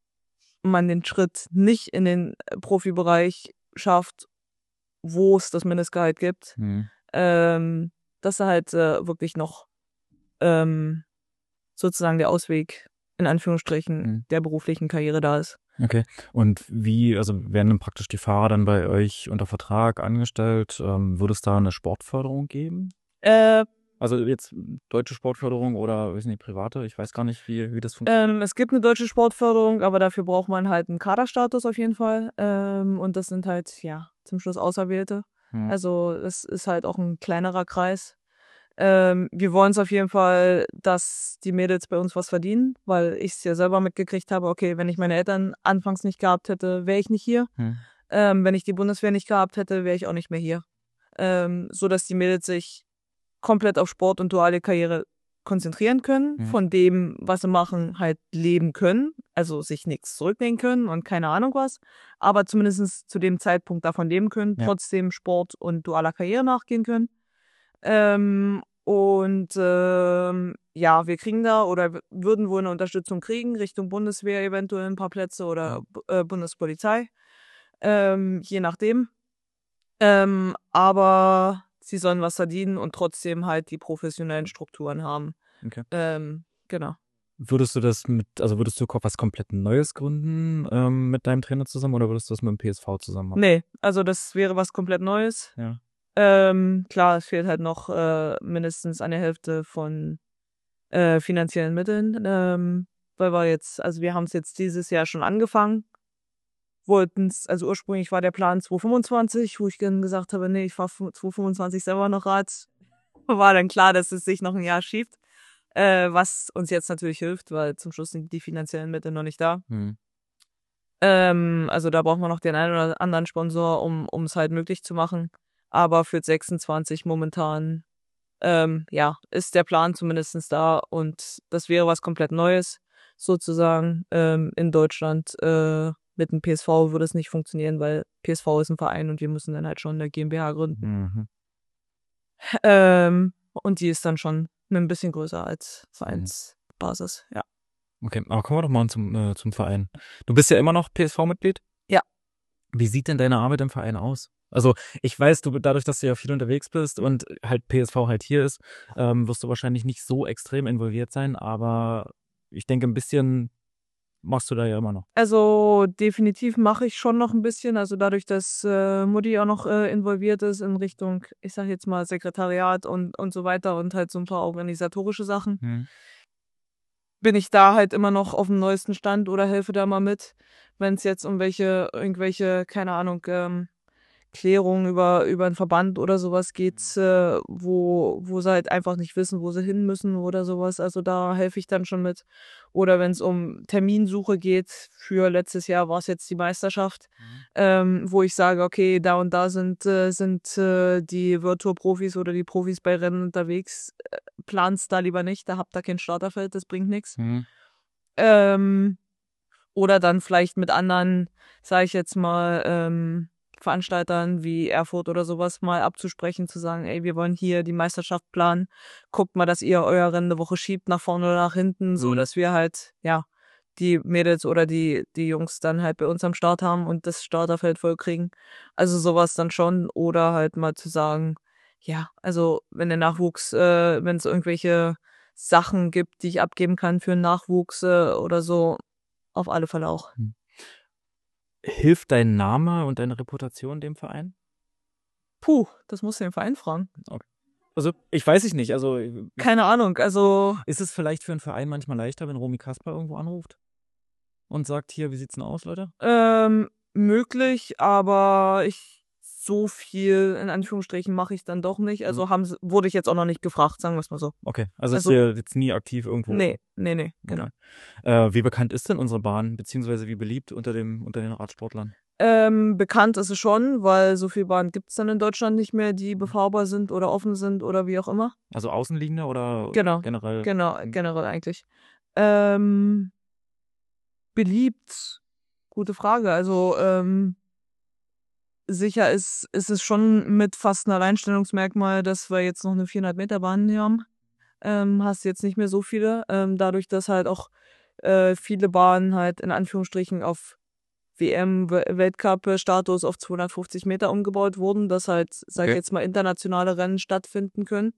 man den Schritt nicht in den Profibereich schafft, wo es das Mindestgehalt gibt, Hm. ähm, dass da halt äh, wirklich noch ähm, sozusagen der Ausweg in Anführungsstrichen Hm. der beruflichen Karriere da ist. Okay. Und wie, also werden dann praktisch die Fahrer dann bei euch unter Vertrag angestellt? Ähm, würde es da eine Sportförderung geben? Äh, Also jetzt deutsche Sportförderung oder, weiß nicht, private? Ich weiß gar nicht, wie, wie das funktioniert. ähm, es gibt eine deutsche Sportförderung, aber dafür braucht man halt einen Kaderstatus auf jeden Fall. Ähm, und das sind halt, ja, zum Schluss Auserwählte. Hm. Also es ist halt auch ein kleinerer Kreis. Ähm, wir wollen es auf jeden Fall, dass die Mädels bei uns was verdienen, weil ich es ja selber mitgekriegt habe, okay, wenn ich meine Eltern anfangs nicht gehabt hätte, wäre ich nicht hier. Hm. Ähm, wenn ich die Bundeswehr nicht gehabt hätte, wäre ich auch nicht mehr hier. Ähm, so dass die Mädels sich komplett auf Sport und duale Karriere konzentrieren können, Mhm. von dem, was sie machen, halt leben können, also sich nichts zurücknehmen können und keine Ahnung was, aber zumindest zu dem Zeitpunkt davon leben können, Ja. trotzdem Sport und dualer Karriere nachgehen können. Ähm, und ähm, ja, wir kriegen da oder w- würden wohl eine Unterstützung kriegen, Richtung Bundeswehr eventuell ein paar Plätze oder B- äh, Bundespolizei, ähm, je nachdem. Ähm, aber sie sollen was verdienen und trotzdem halt die professionellen Strukturen haben. Okay. Ähm, genau. Würdest du das mit, also würdest du ko- was komplett Neues gründen ähm, mit deinem Trainer zusammen oder würdest du das mit dem P S V zusammen machen? Nee, also das wäre was komplett Neues. Ja. Ähm, klar, es fehlt halt noch äh, mindestens eine Hälfte von äh, finanziellen Mitteln, ähm, weil wir jetzt, also wir haben es jetzt dieses Jahr schon angefangen, wollten es, also ursprünglich war der Plan zwanzig fünfundzwanzig, wo ich dann gesagt habe, nee, ich fahre zwanzig fünfundzwanzig selber noch Rad, war dann klar, dass es sich noch ein Jahr schiebt, äh, was uns jetzt natürlich hilft, weil zum Schluss sind die finanziellen Mittel noch nicht da. Hm. Ähm, also da braucht man noch den einen oder anderen Sponsor, um um es halt möglich zu machen. Aber für sechsundzwanzig momentan, ähm, ja, ist der Plan zumindestens da und das wäre was komplett Neues sozusagen. Ähm, in Deutschland äh, mit dem P S V würde es nicht funktionieren, weil P S V ist ein Verein und wir müssen dann halt schon eine GmbH gründen. Mhm. Ähm, und die ist dann schon ein bisschen größer als Vereinsbasis, ja. Okay, aber kommen wir doch mal zum, äh, zum Verein. Du bist ja immer noch P S V-Mitglied? Ja. Wie sieht denn deine Arbeit im Verein aus? Also ich weiß, du dadurch, dass du ja viel unterwegs bist und halt P S V halt hier ist, ähm, wirst du wahrscheinlich nicht so extrem involviert sein, aber ich denke, ein bisschen machst du da ja immer noch. Also definitiv mache ich schon noch ein bisschen. Also dadurch, dass äh, Mutti auch noch äh, involviert ist in Richtung, ich sag jetzt mal, Sekretariat und, und so weiter und halt so ein paar organisatorische Sachen, Hm. bin ich da halt immer noch auf dem neuesten Stand oder helfe da mal mit, wenn es jetzt um welche, irgendwelche, keine Ahnung, ähm, Klärungen über, über einen Verband oder sowas geht, äh, wo, wo sie halt einfach nicht wissen, wo sie hin müssen oder sowas. Also da helfe ich dann schon mit. Oder wenn es um Terminsuche geht, für letztes Jahr war es jetzt die Meisterschaft, ähm, wo ich sage, okay, da und da sind, äh, sind äh, die Virtual-Profis oder die Profis bei Rennen unterwegs, äh, plan's da lieber nicht, da habt ihr kein Starterfeld, das bringt nichts. Hm. Ähm, oder dann vielleicht mit anderen, sage ich jetzt mal, ähm, Veranstaltern wie Erfurt oder sowas mal abzusprechen, zu sagen, ey, wir wollen hier die Meisterschaft planen. Guckt mal, dass ihr euer Rennen eine Woche schiebt, nach vorne oder nach hinten, so Mhm. dass wir halt, ja, die Mädels oder die, die Jungs dann halt bei uns am Start haben und das Starterfeld voll kriegen. Also sowas dann schon. Oder halt mal zu sagen, ja, also wenn der Nachwuchs, äh, wenn es irgendwelche Sachen gibt, die ich abgeben kann für Nachwuchs äh, oder so. Auf alle Fälle auch. Hm. Hilft dein Name und deine Reputation dem Verein? Puh, das musst du den Verein fragen. Okay. Also, ich weiß ich nicht. Also, Keine Ahnung, also. Ist es vielleicht für einen Verein manchmal leichter, wenn Romy Kasper irgendwo anruft und sagt, hier, wie sieht's denn aus, Leute? Ähm, möglich, aber ich so viel, in Anführungsstrichen, mache ich dann doch nicht. Also haben sie, wurde ich jetzt auch noch nicht gefragt, sagen wir es mal so. Okay, also, Also- ist ihr jetzt nie aktiv irgendwo? Nee, nee, nee, genau. Äh, wie bekannt ist denn unsere Bahn, beziehungsweise wie beliebt unter dem, unter den Radsportlern? Ähm, bekannt ist es schon, weil so viele Bahnen gibt es dann in Deutschland nicht mehr, die befahrbar sind oder offen sind oder wie auch immer. Also außenliegende oder Genau, generell? Genau, generell eigentlich. Ähm, beliebt, gute Frage. Also ähm, sicher ist, ist es schon mit fast ein Alleinstellungsmerkmal, dass wir jetzt noch eine vierhundert Meter Bahn hier haben. Ähm, hast jetzt nicht mehr so viele. Ähm, dadurch, dass halt auch äh, viele Bahnen halt in Anführungsstrichen auf W M-Weltcup-Status auf zweihundertfünfzig Meter umgebaut wurden, dass halt, sag ich Okay. jetzt mal, internationale Rennen stattfinden können.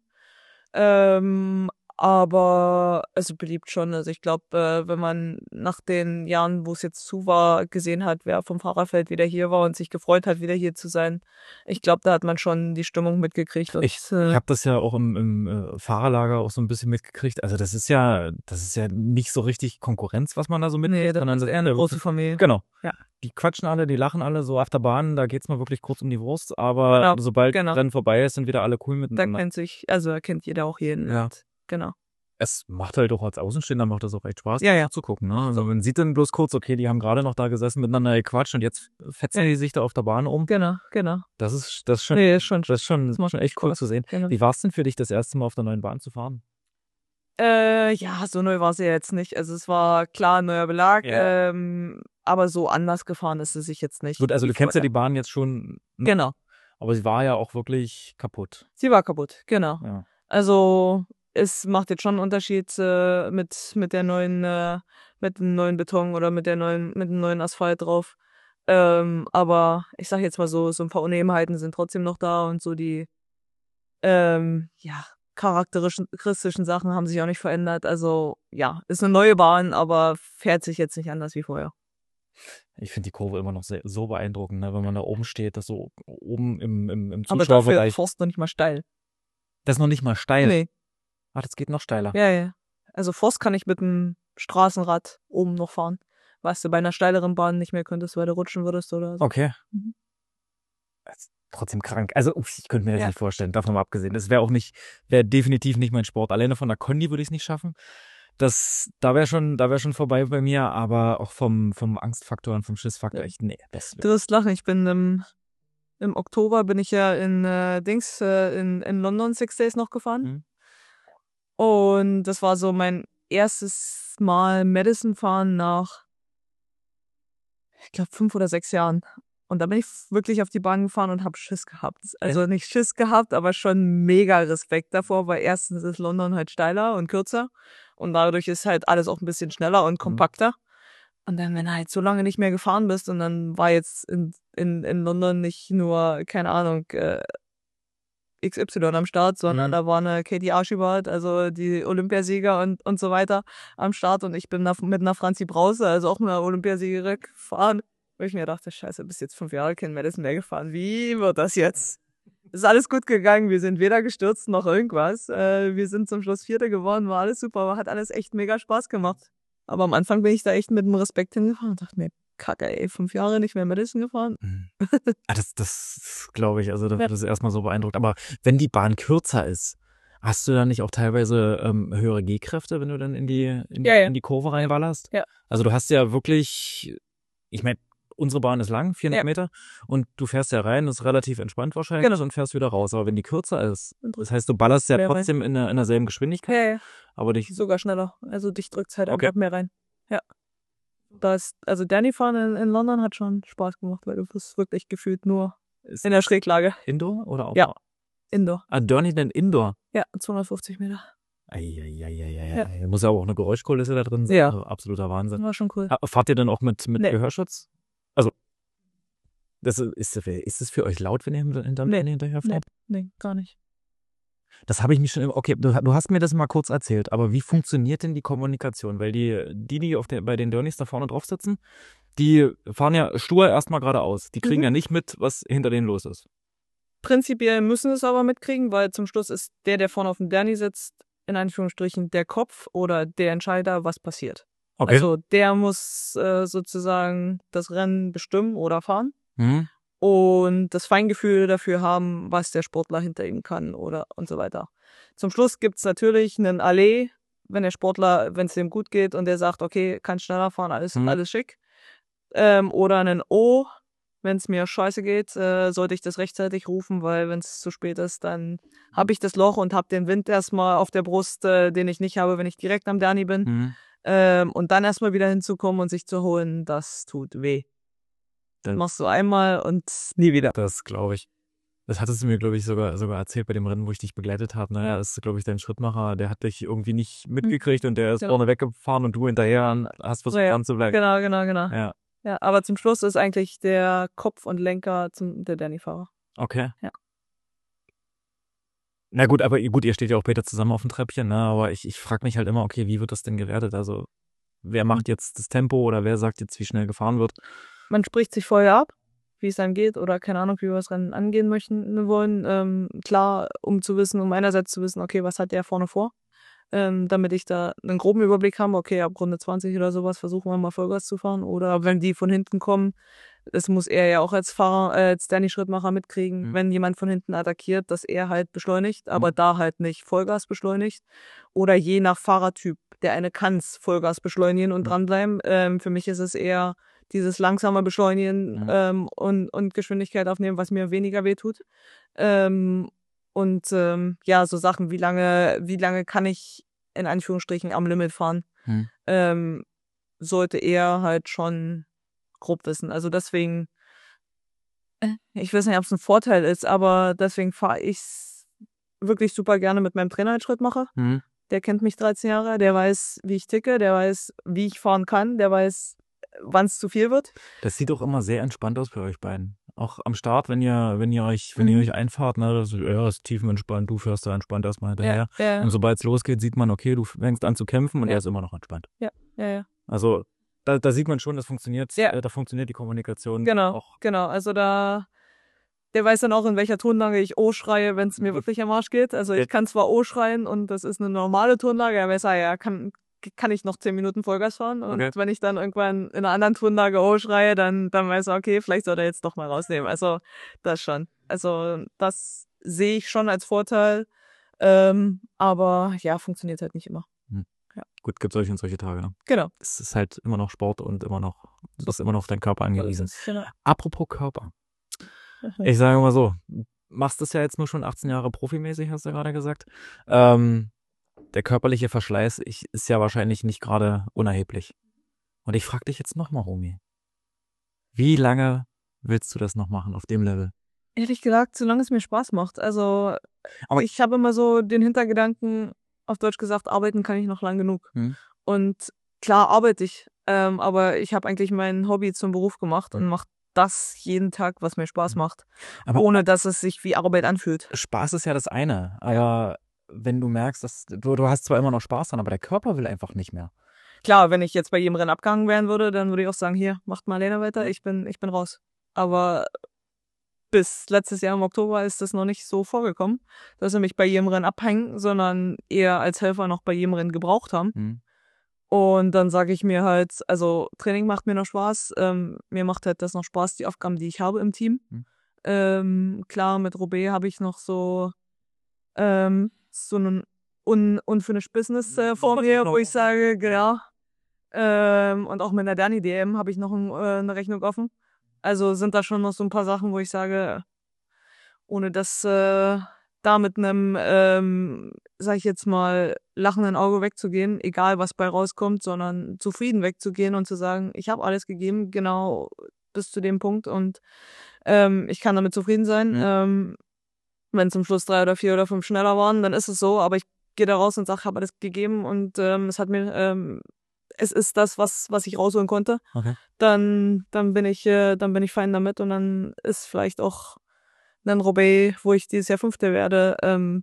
Ähm, aber also beliebt schon. Also ich glaube, äh, wenn man nach den Jahren, wo es jetzt zu war, gesehen hat, wer vom Fahrerfeld wieder hier war und sich gefreut hat, wieder hier zu sein, ich glaube, da hat man schon die Stimmung mitgekriegt. Und, Ich, äh, ich habe das ja auch im, im äh, Fahrerlager auch so ein bisschen mitgekriegt. Also das ist ja, das ist ja nicht so richtig Konkurrenz, was man da so mitkriegt, nee, das sondern ist das eher eine große Familie. Genau. Ja. Die quatschen alle, die lachen alle, so auf der Bahn, da geht's mal wirklich kurz um die Wurst, aber Genau, sobald genau. das Rennen vorbei ist, sind wieder alle cool Da miteinander. kennt sich, also da kennt jeder auch jeden. Ja. Und, genau. Es macht halt auch als Außenstehender macht das auch echt Spaß, Ja, ja. zu gucken. Ne? Also man sieht dann bloß kurz, okay, die haben gerade noch da gesessen, miteinander gequatscht und jetzt fetzen die sich da auf der Bahn um. Genau, genau. Das ist, das ist schon, Nee, ist schon, das ist schon, das macht schon echt cool Spaß. zu sehen. Genau. Wie war es denn für dich, das erste Mal auf der neuen Bahn zu fahren? Äh, ja, so neu war sie ja jetzt nicht. Also es war klar ein neuer Belag, Ja. ähm, aber so anders gefahren ist sie sich jetzt nicht. Gut, also wie du kennst ja vorher. die Bahn jetzt schon, Genau. aber sie war ja auch wirklich kaputt. Sie war kaputt, genau. Ja. Also es macht jetzt schon einen Unterschied äh, mit mit der neuen äh, mit dem neuen Beton oder mit der neuen mit dem neuen Asphalt drauf. Ähm, aber ich sag jetzt mal so, so ein paar Unebenheiten sind trotzdem noch da und so die ähm, ja charakteristischen Sachen haben sich auch nicht verändert. Also ja, ist eine neue Bahn, aber fährt sich jetzt nicht anders wie vorher. Ich finde die Kurve immer noch sehr, so beeindruckend, ne? Wenn man da oben steht, das so oben im, im, im Aber dafür Zuschauerbereich. Forst noch nicht mal steil. Das ist noch nicht mal steil. Nee. Ach, das geht noch steiler. Ja, ja. Also Forst kann ich mit dem Straßenrad oben noch fahren. Was du bei einer steileren Bahn nicht mehr könntest, weil du rutschen würdest oder so. Okay. Mhm. Das ist trotzdem krank. Also uff, ich könnte mir das Ja. nicht vorstellen, davon mal abgesehen. Das wäre auch nicht, wäre definitiv nicht mein Sport. Alleine von der Kondi würde ich es nicht schaffen. Das, da wäre schon, da wäre schon vorbei bei mir, aber auch vom, vom Angstfaktor und vom Schissfaktor Ja. echt, nee, das Du wirst lachen, ich bin im, im Oktober bin ich ja in äh, Dings, äh, in, in London Six Days noch gefahren. Mhm. Und das war so mein erstes Mal Madison fahren nach, ich glaube, fünf oder sechs Jahren. Und da bin ich wirklich auf die Bahn gefahren und habe Schiss gehabt. Also nicht Schiss gehabt, aber schon mega Respekt davor, weil erstens ist London halt steiler und kürzer und dadurch ist halt alles auch ein bisschen schneller und kompakter. Und dann, wenn du halt so lange nicht mehr gefahren bist und dann war jetzt in, in, in London nicht nur, keine Ahnung, äh, X Y am Start, sondern Mhm. da war eine Katie Archibald, also die Olympiasieger und, und so weiter am Start und ich bin da mit einer Franzi Brause, also auch mit einer Olympiasiegerin gefahren, wo ich mir dachte, scheiße, bist jetzt fünf Jahre kein Madison mehr gefahren, wie wird das jetzt? Ist alles gut gegangen, wir sind weder gestürzt noch irgendwas, äh, wir sind zum Schluss Vierte geworden, war alles super, hat alles echt mega Spaß gemacht. Aber am Anfang bin ich da echt mit dem Respekt hingefahren und dachte mir, Kacke, ey, fünf Jahre nicht mehr Madison gefahren. Mhm. Ah, das, das glaube ich, also das, Ja. das ist erstmal so beeindruckt. Aber wenn die Bahn kürzer ist, hast du dann nicht auch teilweise ähm, höhere G-Kräfte, wenn du dann in die, in, Ja, ja. in die Kurve reinballerst? Ja. Also du hast ja wirklich, ich meine, unsere Bahn ist lang, vierhundert Ja. Meter, und du fährst ja rein, das ist relativ entspannt wahrscheinlich, Genau. und fährst wieder raus. Aber wenn die kürzer ist, das heißt, du ballerst ja Mehr rein. trotzdem in, der, in derselben Geschwindigkeit, Ja, ja. aber dich, Sogar schneller. Also dich drückt's halt Okay. einfach mehr rein. Ja. Da ist, also Danny fahren in, in London hat schon Spaß gemacht, weil du bist wirklich gefühlt nur ist in der Schräglage. Indoor oder Outdoor? Ja. Indoor. Ah, Dirty denn Indoor? Ja, zweihundertfünfzig Meter. Eieieiei. Muss ja auch eine Geräuschkulisse da drin sein. Ja. Also absoluter Wahnsinn. War schon cool. Ah, Fahrt ihr dann auch mit, mit Nee. Gehörschutz? Also, das ist, ist, das für, ist das für euch laut, wenn ihr hinter Nee. hinterher Nee, fährt? nee, gar nicht. Das habe ich mich schon, okay, du, du hast mir das mal kurz erzählt, aber wie funktioniert denn die Kommunikation? Weil die, die, die auf der, bei den Dirnies da vorne drauf sitzen, die fahren ja stur erstmal geradeaus. Die kriegen Mhm. ja nicht mit, was hinter denen los ist. Prinzipiell müssen es aber mitkriegen, weil zum Schluss ist der, der vorne auf dem Derny sitzt, in Anführungsstrichen der Kopf oder der Entscheider, was passiert. Okay. Also der muss äh, sozusagen das Rennen bestimmen oder fahren Mhm. und das Feingefühl dafür haben, was der Sportler hinter ihm kann oder und so weiter. Zum Schluss gibt's natürlich einen Allee, wenn der Sportler, wenn es ihm gut geht und der sagt, okay, kann schneller fahren, alles, Mhm. alles schick. Ähm, oder einen O, wenn es mir scheiße geht, äh, sollte ich das rechtzeitig rufen, weil wenn es zu spät ist, dann habe ich das Loch und habe den Wind erstmal auf der Brust, äh, den ich nicht habe, wenn ich direkt am Derny bin. Mhm. Ähm, und dann erstmal wieder hinzukommen und sich zu holen, das tut weh. Das Das- machst du einmal und nie wieder. Das glaube ich. Das hattest du mir, glaube ich, sogar, sogar erzählt bei dem Rennen, wo ich dich begleitet habe. Naja, das ist, glaube ich, dein Schrittmacher, der hat dich irgendwie nicht mitgekriegt und der ist Genau. vorne weggefahren und du hinterher und hast versucht, Ja, ja. dran zu bleiben. Genau, genau, genau. Ja, Ja, aber zum Schluss ist eigentlich der Kopf und Lenker zum, der Derny-Fahrer. okay. Ja. Na gut, aber ihr- gut, ihr steht ja auch später zusammen auf dem Treppchen, ne? Aber ich, ich frage mich halt immer, okay, wie wird das denn gewertet? Also, wer macht jetzt das Tempo oder wer sagt jetzt, wie schnell gefahren wird? Man spricht sich vorher ab, wie es einem geht oder keine Ahnung, wie wir das Rennen angehen möchten wollen. Ähm, klar, um zu wissen, um einerseits zu wissen, okay, was hat der vorne vor, ähm, damit ich da einen groben Überblick habe, okay, ab Runde zwanzig oder sowas versuchen wir mal Vollgas zu fahren oder wenn die von hinten kommen, das muss er ja auch als Fahrer, äh, als Danny-Schrittmacher mitkriegen, Mhm. wenn jemand von hinten attackiert, dass er halt beschleunigt, aber Mhm. da halt nicht Vollgas beschleunigt oder je nach Fahrertyp. Der eine kann's Vollgas beschleunigen und Mhm. dranbleiben. Ähm, für mich ist es eher dieses langsame Beschleunigen Mhm. ähm, und, und Geschwindigkeit aufnehmen, was mir weniger wehtut. Ähm, und ähm, ja, so Sachen, wie lange, wie lange kann ich in Anführungsstrichen am Limit fahren, Mhm. ähm, sollte er halt schon grob wissen. Also deswegen, äh, ich weiß nicht, ob es ein Vorteil ist, aber deswegen fahre ich wirklich super gerne mit meinem Trainer als Schrittmacher. Mhm. Der kennt mich dreizehn Jahre, der weiß, wie ich ticke, der weiß, wie ich fahren kann, der weiß, wann es zu viel wird. Das sieht auch immer sehr entspannt aus bei euch beiden. Auch am Start, wenn ihr, wenn ihr euch, wenn ihr Mhm. euch einfahrt, ne, das, ja, das ist tiefenentspannt, du fährst da entspannt erstmal hinterher. Ja, ja, Und sobald es losgeht, sieht man, okay, du fängst an zu kämpfen und Ja. er ist immer noch entspannt. ja, ja, ja. Also da, da sieht man schon, das funktioniert, Ja. äh, da funktioniert die Kommunikation Genau, auch. genau. Also da, der weiß dann auch, in welcher Tonlage ich O schreie, wenn es mir wirklich am Arsch geht. Also Ja. ich kann zwar O schreien und das ist eine normale Tonlage, aber ich sage, ja, kann, kann ich noch zehn Minuten Vollgas fahren. Und Okay. wenn ich dann irgendwann in einer anderen Tonlage O schreie, dann, dann weiß er, okay, vielleicht soll er jetzt doch mal rausnehmen. Also das schon. Also das sehe ich schon als Vorteil. Ähm, aber ja, funktioniert halt nicht immer. Gut, gibt solche und solche Tage. Ne? Genau. Es ist halt immer noch Sport und immer noch, du bist immer noch auf deinen Körper angewiesen. Genau. Apropos Körper. Ich sage mal so, machst das ja jetzt nur schon achtzehn Jahre profimäßig, hast du gerade gesagt. Ähm, der körperliche Verschleiß ich, ist ja wahrscheinlich nicht gerade unerheblich. Und ich frage dich jetzt nochmal, Romy. Wie lange willst du das noch machen auf dem Level? Ehrlich gesagt, solange es mir Spaß macht. Also Aber- ich habe immer so den Hintergedanken, auf Deutsch gesagt, arbeiten kann ich noch lang genug. Hm. Und klar arbeite ich, ähm, aber ich habe eigentlich mein Hobby zum Beruf gemacht und mache das jeden Tag, was mir Spaß macht, Aber ohne dass es sich wie Arbeit anfühlt. Spaß ist ja das eine. Aber wenn du merkst, dass du, du hast zwar immer noch Spaß dran, aber der Körper will einfach nicht mehr. Klar, wenn ich jetzt bei jedem Rennen abgehangen werden würde, dann würde ich auch sagen, hier, macht mal Lena weiter, ich bin, ich bin raus. Aber bis letztes Jahr im Oktober ist das noch nicht so vorgekommen, dass sie mich bei jedem Rennen abhängen, sondern eher als Helfer noch bei jedem Rennen gebraucht haben. Hm. Und dann sage ich mir halt, also Training macht mir noch Spaß, ähm, mir macht halt das noch Spaß, die Aufgaben, die ich habe im Team. Hm. Ähm, klar, mit Roubaix habe ich noch so, ähm, so ein un unfinished Business äh, vor mir, wo ich sage, ja. Ähm, und auch mit der Dani D M habe ich noch ein, äh, eine Rechnung offen. Also sind da schon noch so ein paar Sachen, wo ich sage, ohne dass äh, da mit einem, ähm, sag ich jetzt mal, lachenden Auge wegzugehen, egal was bei rauskommt, sondern zufrieden wegzugehen und zu sagen, ich habe alles gegeben, genau bis zu dem Punkt und ähm, ich kann damit zufrieden sein. Mhm. Ähm, wenn zum Schluss drei oder vier oder fünf schneller waren, dann ist es so, aber ich gehe da raus und sage, ich habe alles gegeben und ähm, es hat mir, ähm, es ist das, was was ich rausholen konnte. Okay. Dann dann bin ich äh, dann bin ich fein damit und dann ist vielleicht auch ein Roubaix, wo ich dieses Jahr Fünfte werde, ähm,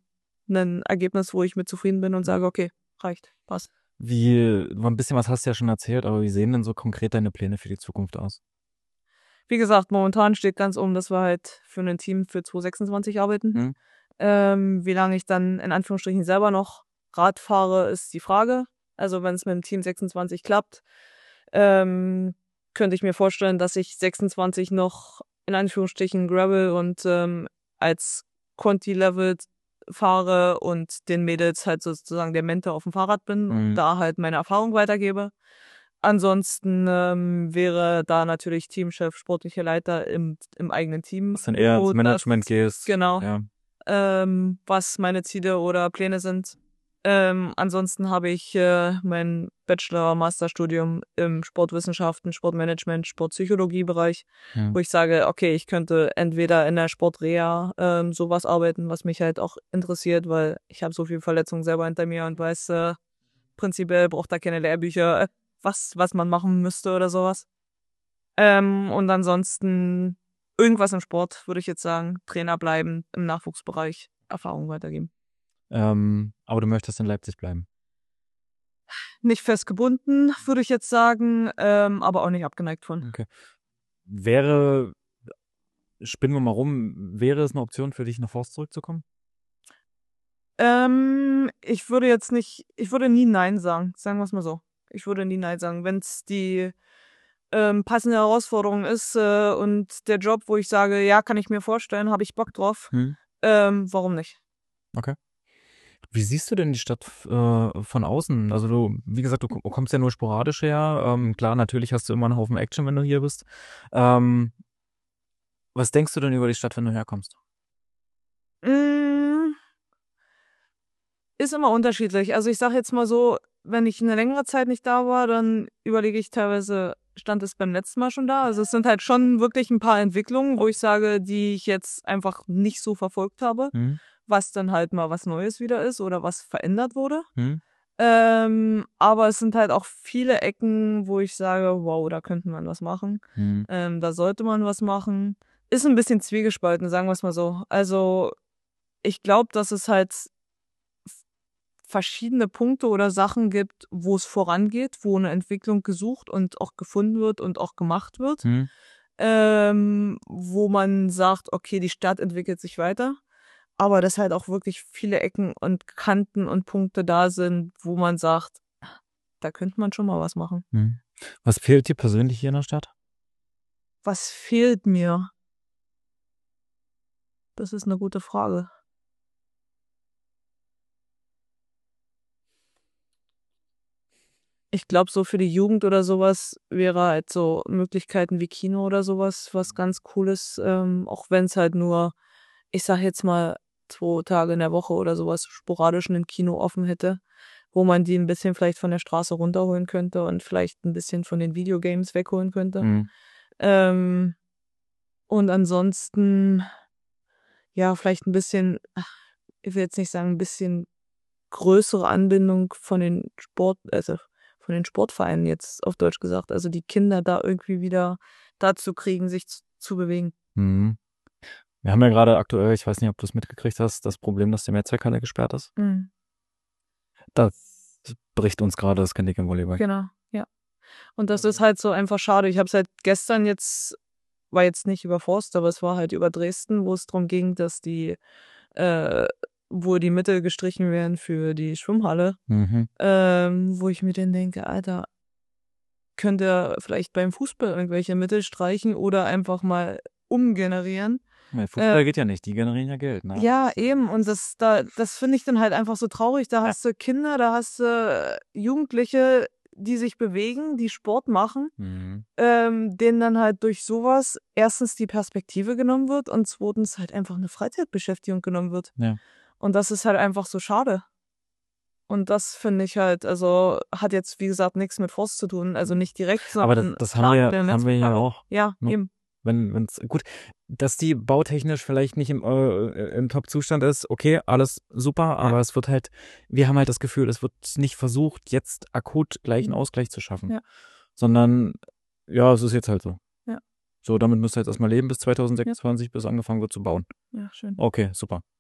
ein Ergebnis, wo ich mit zufrieden bin und sage, okay, reicht, passt. Wie, ein bisschen was hast du ja schon erzählt, aber wie sehen denn so konkret deine Pläne für die Zukunft aus? Wie gesagt, momentan steht ganz oben, dass wir halt für ein Team für zwanzig sechsundzwanzig arbeiten. Mhm. Ähm, wie lange ich dann in Anführungsstrichen selber noch Rad fahre, ist die Frage. Also wenn es mit dem Team sechsundzwanzig klappt, ähm, könnte ich mir vorstellen, dass ich sechsundzwanzig noch in Anführungsstrichen Gravel und ähm, als Conti-Level fahre und den Mädels halt sozusagen der Mentor auf dem Fahrrad bin und Mhm. da halt meine Erfahrung weitergebe. Ansonsten ähm, wäre da natürlich Teamchef, sportlicher Leiter im, im eigenen Team. Dass du dann eher ins wo Management das, gehst. Genau. Ja. Ähm, was meine Ziele oder Pläne sind. Ähm, ansonsten habe ich äh, mein Bachelor-Masterstudium im Sportwissenschaften, Sportmanagement, Sportpsychologie-Bereich, Ja. wo ich sage, okay, ich könnte entweder in der Sportreha ähm, sowas arbeiten, was mich halt auch interessiert, weil ich habe so viele Verletzungen selber hinter mir und weiß, äh, prinzipiell braucht da keine Lehrbücher, äh, was, was man machen müsste oder sowas. Ähm, und ansonsten irgendwas im Sport, würde ich jetzt sagen. Trainer bleiben, im Nachwuchsbereich Erfahrung weitergeben. Ähm, aber du möchtest in Leipzig bleiben. Nicht fest gebunden, würde ich jetzt sagen, ähm, aber auch nicht abgeneigt von. Okay. Wäre, spinnen wir mal rum, wäre es eine Option für dich, nach Forst zurückzukommen? Ähm, ich würde jetzt nicht, ich würde nie Nein sagen, sagen wir es mal so. Ich würde nie Nein sagen. Wenn es die ähm, passende Herausforderung ist äh, und der Job, wo ich sage, ja, kann ich mir vorstellen, habe ich Bock drauf, Hm. ähm, warum nicht? Okay. Wie siehst du denn die Stadt äh, von außen? Also du, wie gesagt, du kommst ja nur sporadisch her. Ähm, klar, natürlich hast du immer einen Haufen Action, wenn du hier bist. Ähm, was denkst du denn über die Stadt, wenn du herkommst? Mm, ist immer unterschiedlich. Also ich sage jetzt mal so, wenn ich eine längere Zeit nicht da war, dann überlege ich teilweise, stand es beim letzten Mal schon da? Also es sind halt schon wirklich ein paar Entwicklungen, wo ich sage, die ich jetzt einfach nicht so verfolgt habe, Hm? was dann halt mal was Neues wieder ist oder was verändert wurde. Hm? Ähm, aber es sind halt auch viele Ecken, wo ich sage, wow, da könnte man was machen. Hm? Ähm, da sollte man was machen. Ist ein bisschen zwiegespalten, sagen wir es mal so. Also ich glaube, dass es halt verschiedene Punkte oder Sachen gibt, wo es vorangeht, wo eine Entwicklung gesucht und auch gefunden wird und auch gemacht wird, Hm? ähm, wo man sagt, okay, die Stadt entwickelt sich weiter, aber dass halt auch wirklich viele Ecken und Kanten und Punkte da sind, wo man sagt, da könnte man schon mal was machen. Hm? Was fehlt dir persönlich hier in der Stadt? Was fehlt mir? Das ist eine gute Frage. Ich glaube, so für die Jugend oder sowas wäre halt so Möglichkeiten wie Kino oder sowas was ganz Cooles, ähm, auch wenn es halt nur, ich sag jetzt mal, zwei Tage in der Woche oder sowas sporadisch ein Kino offen hätte, wo man die ein bisschen vielleicht von der Straße runterholen könnte und vielleicht ein bisschen von den Videogames wegholen könnte. Hm? Ähm, und ansonsten, ja, vielleicht ein bisschen, ach, ich will jetzt nicht sagen, ein bisschen größere Anbindung von den Sport, also von den Sportvereinen jetzt auf Deutsch gesagt, also die Kinder da irgendwie wieder dazu kriegen, sich zu, zu bewegen. Hm. Wir haben ja gerade aktuell, ich weiß nicht, ob du es mitgekriegt hast, das Problem, dass die Mehrzweckhalle gesperrt ist. Mhm. Das bricht uns gerade das Genick im Volleyball. Genau, ja. Und das ist halt so einfach schade. Ich habe es halt gestern jetzt, war jetzt nicht über Forst, aber es war halt über Dresden, wo es darum ging, dass die, äh, wo die Mittel gestrichen werden für die Schwimmhalle, Mhm. ähm, wo ich mir dann denke, Alter, könnt ihr vielleicht beim Fußball irgendwelche Mittel streichen oder einfach mal umgenerieren. Ja, Fußball geht ja nicht, die generieren ja Geld, ne? Ja, eben. Und das, da, das finde ich dann halt einfach so traurig. Da hast du Kinder, da hast du äh, Jugendliche, die sich bewegen, die Sport machen, Mhm. ähm, denen dann halt durch sowas erstens die Perspektive genommen wird und zweitens halt einfach eine Freizeitbeschäftigung genommen wird. Ja. Und das ist halt einfach so schade. Und das finde ich halt, also hat jetzt, wie gesagt, nichts mit Forst zu tun, also nicht direkt, Aber das, sondern das haben wir ja, klar, haben wir ja Netzwerk. auch. Ja, Ne? eben. Wenn, wenn's, gut, dass die bautechnisch vielleicht nicht im, äh, im Top-Zustand ist, okay, alles super, aber es wird halt, wir haben halt das Gefühl, es wird nicht versucht, jetzt akut gleich einen Ausgleich zu schaffen. Ja. Sondern, ja, es ist jetzt halt so. Ja. So, damit müsst ihr jetzt erstmal leben bis zwanzig sechsundzwanzig, bis angefangen wird zu bauen. Ja, schön. Okay, super.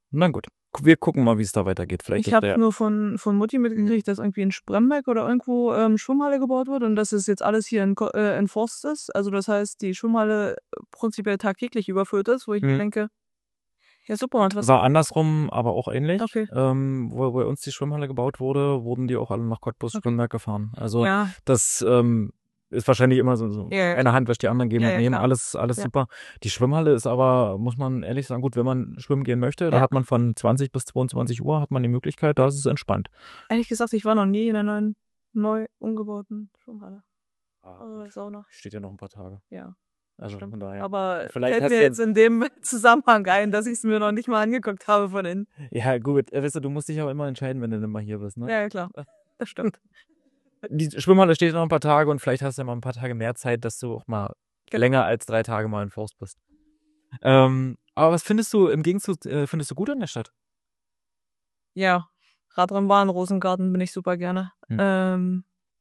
Na gut, wir gucken mal, wie es da weitergeht. Vielleicht Ich ist habe der. nur von, von Mutti mitgekriegt, dass irgendwie in Spremberg oder irgendwo ähm, Schwimmhalle gebaut wird und dass es jetzt alles hier in, Ko- äh, in Forst ist. Also das heißt, die Schwimmhalle prinzipiell tagtäglich überfüllt ist, wo ich mir Hm. denke, ja super, und was? War andersrum, aber auch ähnlich. Okay. Ähm, wo bei uns die Schwimmhalle gebaut wurde, wurden die auch alle nach Cottbus Okay. Spremberg gefahren. Also Ja, das ähm, ist wahrscheinlich immer so, so Ja, ja, eine Hand wäscht die anderen geben Ja, und ja, nehmen. klar. Alles, alles Ja. super. Die Schwimmhalle ist aber, muss man ehrlich sagen, gut, wenn man schwimmen gehen möchte, da Ja. hat man von zwanzig bis zweiundzwanzig Uhr hat man die Möglichkeit, da ist es entspannt. ehrlich gesagt, ich war noch nie in der neuen, neu umgebauten Schwimmhalle. Also Sauna. Steht ja noch ein paar Tage. Ja, Also stimmt. von daher. Aber Vielleicht fällt hast mir du- jetzt in dem Zusammenhang ein, dass ich es mir noch nicht mal angeguckt habe von innen. Ja, gut, äh, weißt du, du musst dich auch immer entscheiden, wenn du dann mal hier bist, ne? Ja, ja, klar. Das stimmt. Die Schwimmhalle steht noch ein paar Tage und vielleicht hast du ja mal ein paar Tage mehr Zeit, dass du auch mal Genau. länger als drei Tage mal in Forst bist. Ähm, aber was findest du im Gegenzug, äh, findest du gut an der Stadt? Ja, Radrennbahn, Rosengarten bin ich super gerne. Hm. Ähm,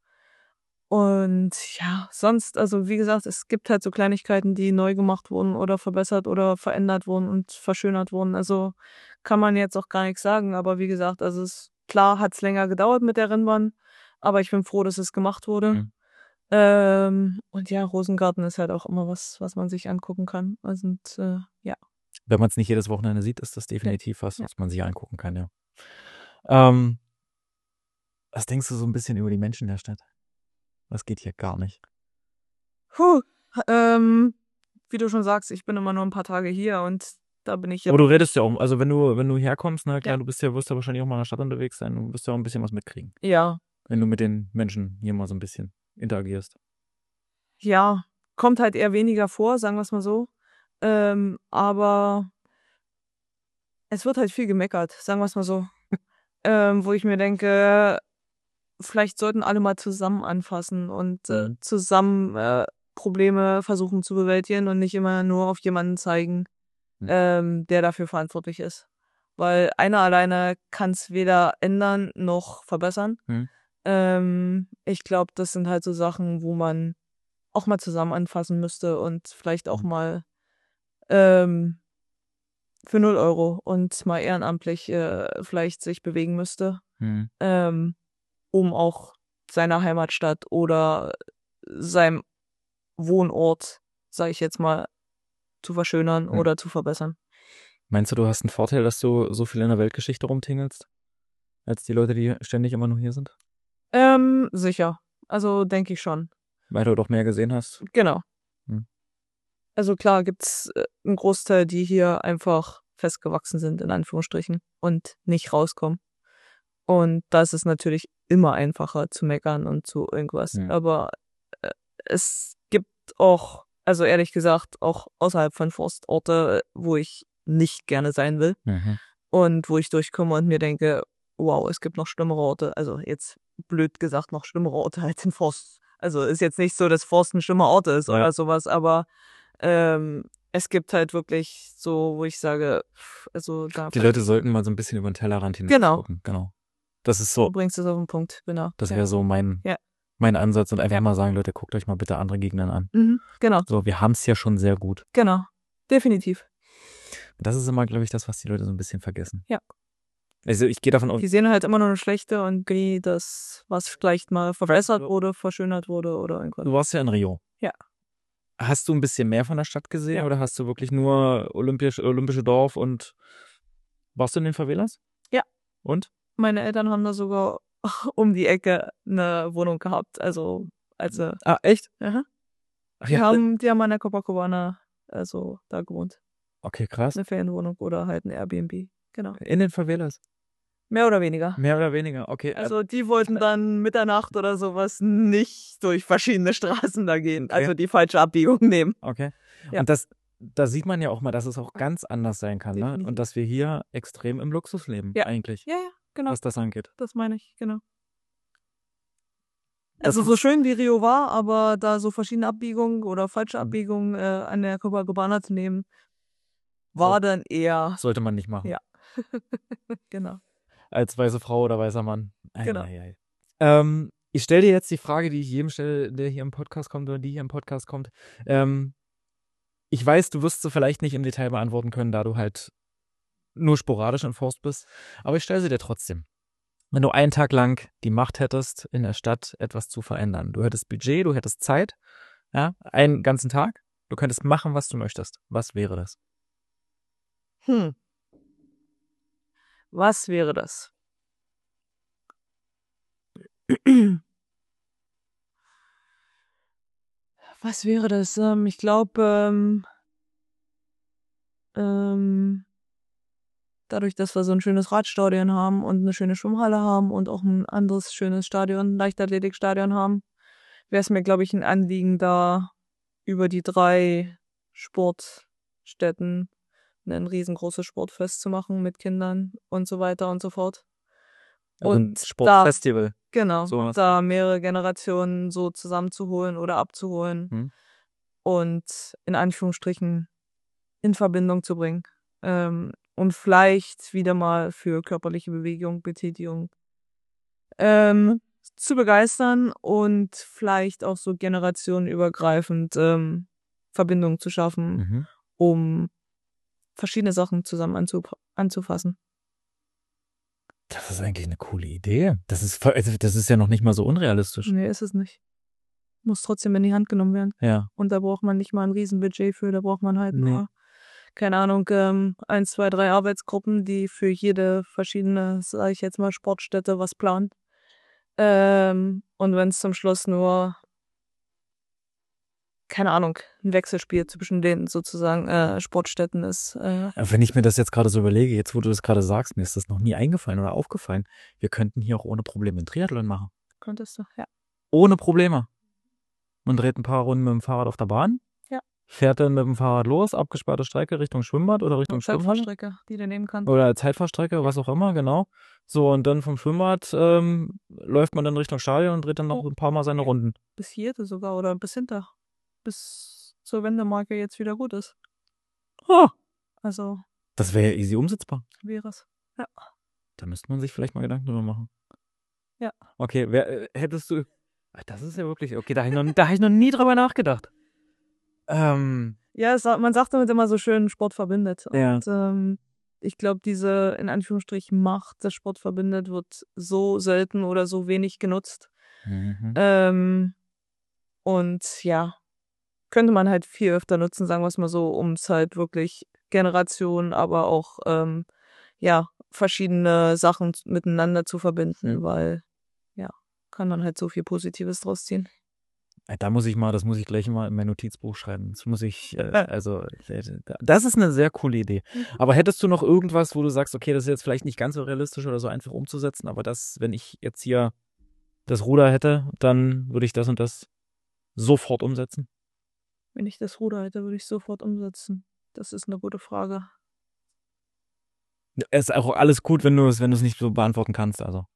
und ja, sonst, also wie gesagt, es gibt halt so Kleinigkeiten, die neu gemacht wurden oder verbessert oder verändert wurden und verschönert wurden. Also kann man jetzt auch gar nichts sagen. Aber wie gesagt, also es, klar hat es länger gedauert mit der Rennbahn, aber ich bin froh, dass es gemacht wurde. Hm. Ähm, und ja, Rosengarten ist halt auch immer was, was man sich angucken kann. Also, und, äh, ja. Wenn man es nicht jedes Wochenende sieht, ist das definitiv was, Ja. was man sich angucken kann, ja. Ähm, was denkst du so ein bisschen über die Menschen der Stadt? Was geht hier gar nicht? Puh, ähm, wie du schon sagst, ich bin immer nur ein paar Tage hier und da bin ich ja. Aber du redest ja auch, also wenn du, wenn du herkommst, na klar, Ja. du bist ja, wirst ja wahrscheinlich auch mal in der Stadt unterwegs sein, du wirst ja auch ein bisschen was mitkriegen, Ja, wenn du mit den Menschen hier mal so ein bisschen interagierst. ja, kommt halt eher weniger vor, sagen wir es mal so. Ähm, aber es wird halt viel gemeckert, sagen wir es mal so. ähm, wo ich mir denke, vielleicht sollten alle mal zusammen anfassen und äh, Mhm. zusammen äh, Probleme versuchen zu bewältigen und nicht immer nur auf jemanden zeigen, Mhm. ähm, der dafür verantwortlich ist. Weil einer alleine kann es weder ändern noch verbessern. Mhm. Ähm, ich glaube, das sind halt so Sachen, wo man auch mal zusammen anfassen müsste und vielleicht auch Mhm. mal ähm, für null Euro und mal ehrenamtlich äh, vielleicht sich bewegen müsste, Mhm. ähm, um auch seiner Heimatstadt oder seinem Wohnort, sage ich jetzt mal, zu verschönern Mhm. oder zu verbessern. Meinst du, du hast einen Vorteil, dass du so viel in der Weltgeschichte rumtingelst, als die Leute, die ständig immer nur hier sind? Ähm, sicher. Also denke ich schon. Weil du doch mehr gesehen hast? Genau. Hm. Also klar gibt's äh, einen Großteil, die hier einfach festgewachsen sind, in Anführungsstrichen, und nicht rauskommen. Und da ist es natürlich immer einfacher zu meckern und zu irgendwas. Hm. Aber äh, es gibt auch, also ehrlich gesagt, auch außerhalb von Forstorte, wo ich nicht gerne sein will Mhm. und wo ich durchkomme und mir denke, wow, es gibt noch schlimmere Orte. Also jetzt blöd gesagt, noch schlimmere Orte als in Forst. Also ist jetzt nicht so, dass Forst ein schlimmer Ort ist Ja. oder sowas, aber ähm, es gibt halt wirklich so, wo ich sage, pff, also da Die Leute sollten mal so ein bisschen über den Tellerrand hinaus Genau. gucken. Genau. Das ist du so, bringst es auf den Punkt, genau. das Ja. wäre so mein, Ja. mein Ansatz und einfach Ja. mal sagen, Leute, guckt euch mal bitte andere Gegenden an. Mhm, genau, So, wir haben es ja schon sehr gut. genau. Definitiv. Das ist immer, glaube ich, das, was die Leute so ein bisschen vergessen. Ja. Also ich gehe davon aus, Die sehen halt immer nur eine schlechte und die, das, was vielleicht mal verbessert wurde, verschönert wurde oder irgendwas. du warst ja in Rio. Ja. Hast du ein bisschen mehr von der Stadt gesehen Ja. oder hast du wirklich nur Olympisch, olympische Dorf und warst du in den Favelas? Ja. Und? Meine Eltern haben da sogar um die Ecke eine Wohnung gehabt. Also, also, Ah, echt? aha. Ach Die ja. haben, die haben an der Copacabana, also da gewohnt. Okay, krass. Eine Ferienwohnung oder halt ein Airbnb. Genau. In den Favelas? Mehr oder weniger. Mehr oder weniger, okay. Also die wollten dann Mitternacht oder sowas nicht durch verschiedene Straßen da gehen. Okay. Also die falsche Abbiegung nehmen. Okay. Ja. Und das, da sieht man ja auch mal, dass es auch ganz anders sein kann, ne? Definitiv. Und dass wir hier extrem im Luxus leben, Ja. eigentlich, Ja, ja, genau. was das angeht. Das meine ich, genau. Das Also so ist- schön wie Rio war, aber da so verschiedene Abbiegungen oder falsche Abbiegungen äh, an der Copacabana zu nehmen, war So- dann eher, Sollte man nicht machen. Ja. genau. Als weiße Frau oder weißer Mann. Ei, Genau. ei, ei. Ähm, ich stelle dir jetzt die Frage, die ich jedem stelle, der hier im Podcast kommt oder die hier im Podcast kommt. Ähm, ich weiß, du wirst sie vielleicht nicht im Detail beantworten können, da du halt nur sporadisch enforced bist. Aber ich stelle sie dir trotzdem. Wenn du einen Tag lang die Macht hättest, in der Stadt etwas zu verändern. Du hättest Budget, du hättest Zeit, ja, einen ganzen Tag. Du könntest machen, was du möchtest. Was wäre das? Hm. Was wäre das? Was wäre das? Ähm, ich glaube, ähm, ähm, dadurch, dass wir so ein schönes Radstadion haben und eine schöne Schwimmhalle haben und auch ein anderes schönes Stadion, Leichtathletikstadion haben, wäre es mir, glaube ich, ein Anliegen, da über die drei Sportstätten ein riesengroßes Sportfest zu machen mit Kindern und so weiter und so fort. Also ein Und da, Sportfestival. genau, Sowas. da mehrere Generationen so zusammenzuholen oder abzuholen Hm. und in Anführungsstrichen in Verbindung zu bringen. Ähm, und vielleicht wieder mal für körperliche Bewegung, Betätigung ähm, zu begeistern und vielleicht auch so generationenübergreifend ähm, Verbindungen zu schaffen, Mhm. um verschiedene Sachen zusammen anzup anzufassen. Das ist eigentlich eine coole Idee. Das ist, voll- also das ist ja noch nicht mal so unrealistisch. Nee, ist es nicht. Muss trotzdem in die Hand genommen werden. Ja. Und da braucht man nicht mal ein Riesenbudget für, da braucht man halt Nee. nur, keine Ahnung, ähm, eins, zwei, drei Arbeitsgruppen, die für jede verschiedene, sage ich jetzt mal, Sportstätte was planen. Ähm, und wenn es zum Schluss nur, keine Ahnung, ein Wechselspiel zwischen den sozusagen äh, Sportstätten ist. Äh, Aber wenn ich mir das jetzt gerade so überlege, jetzt wo du das gerade sagst, mir ist das noch nie eingefallen oder aufgefallen. Wir könnten hier auch ohne Probleme einen Triathlon machen. könntest du, ja. Ohne Probleme. Man dreht ein paar Runden mit dem Fahrrad auf der Bahn. Ja. Fährt dann mit dem Fahrrad los, abgesperrte Strecke Richtung Schwimmbad oder Richtung Schwimmhalle. Zeitfahrstrecke, die du nehmen kannst. Oder Zeitfahrstrecke, was auch immer, genau. So, und dann vom Schwimmbad ähm, läuft man dann Richtung Stadion und dreht dann noch Oh. ein paar Mal seine Runden. Bis hier sogar oder bis hinter. Bis zur Wendemarke jetzt wieder gut ist. Ah, Also das wäre ja easy umsetzbar. wäre es. Da müsste man sich vielleicht mal Gedanken drüber machen. Ja. Okay, wer, äh, hättest du... Ach, das ist ja wirklich... Okay, da habe ich, noch- da hab ich noch nie drüber nachgedacht. Ähm, Ja, es, man sagt damit immer so schön, Sport verbindet. Ja. Und ähm, ich glaube, diese in Anführungsstrichen Macht, das Sport verbindet, wird so selten oder so wenig genutzt. mhm. Ähm, und ja, könnte man halt viel öfter nutzen, sagen wir es mal so, um es halt wirklich Generationen, aber auch ähm, ja, verschiedene Sachen z- miteinander zu verbinden, Mhm. weil ja, kann man halt so viel Positives draus ziehen. Äh, Da muss ich mal, das muss ich gleich mal in mein Notizbuch schreiben. Das muss ich, äh, also, äh, das ist eine sehr coole Idee. Mhm. Aber hättest du noch irgendwas, wo du sagst, okay, das ist jetzt vielleicht nicht ganz so realistisch oder so einfach umzusetzen, aber das, wenn ich jetzt hier das Ruder hätte, dann würde ich das und das sofort umsetzen? Wenn ich das Ruder hätte, würde ich sofort umsetzen. Das ist eine gute Frage. Es ist auch alles gut, wenn du es, wenn du es nicht so beantworten kannst, also.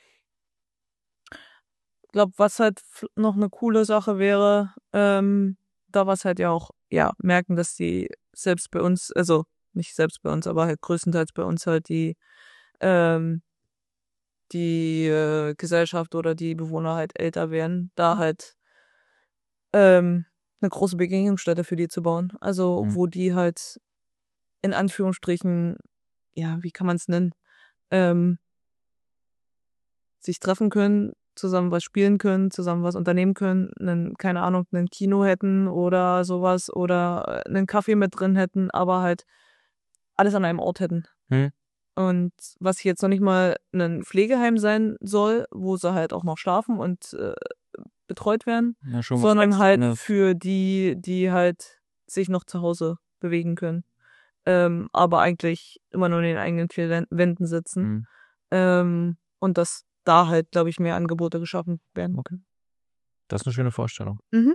Ich glaube, was halt f- noch eine coole Sache wäre, ähm, da was halt ja auch, ja, merken, dass die selbst bei uns, also nicht selbst bei uns, aber halt größtenteils bei uns halt die, ähm, die äh, Gesellschaft oder die Bewohner halt älter werden, da halt ähm, eine große Begegnungsstätte für die zu bauen. Also Mhm. wo die halt in Anführungsstrichen, ja, wie kann man es nennen, ähm, sich treffen können, zusammen was spielen können, zusammen was unternehmen können, einen, keine Ahnung, ein Kino hätten oder sowas oder äh, einen Kaffee mit drin hätten, aber halt alles an einem Ort hätten. Hm. Und was jetzt noch nicht mal ein Pflegeheim sein soll, wo sie halt auch noch schlafen und äh, betreut werden, Ja, schon was sondern halt Externes. für die, die halt sich noch zu Hause bewegen können. Ähm, aber eigentlich immer nur in den eigenen vier Wän- Wänden sitzen. Hm. Ähm, und dass da halt, glaube ich, mehr Angebote geschaffen werden. Okay. Das ist eine schöne Vorstellung. Mhm.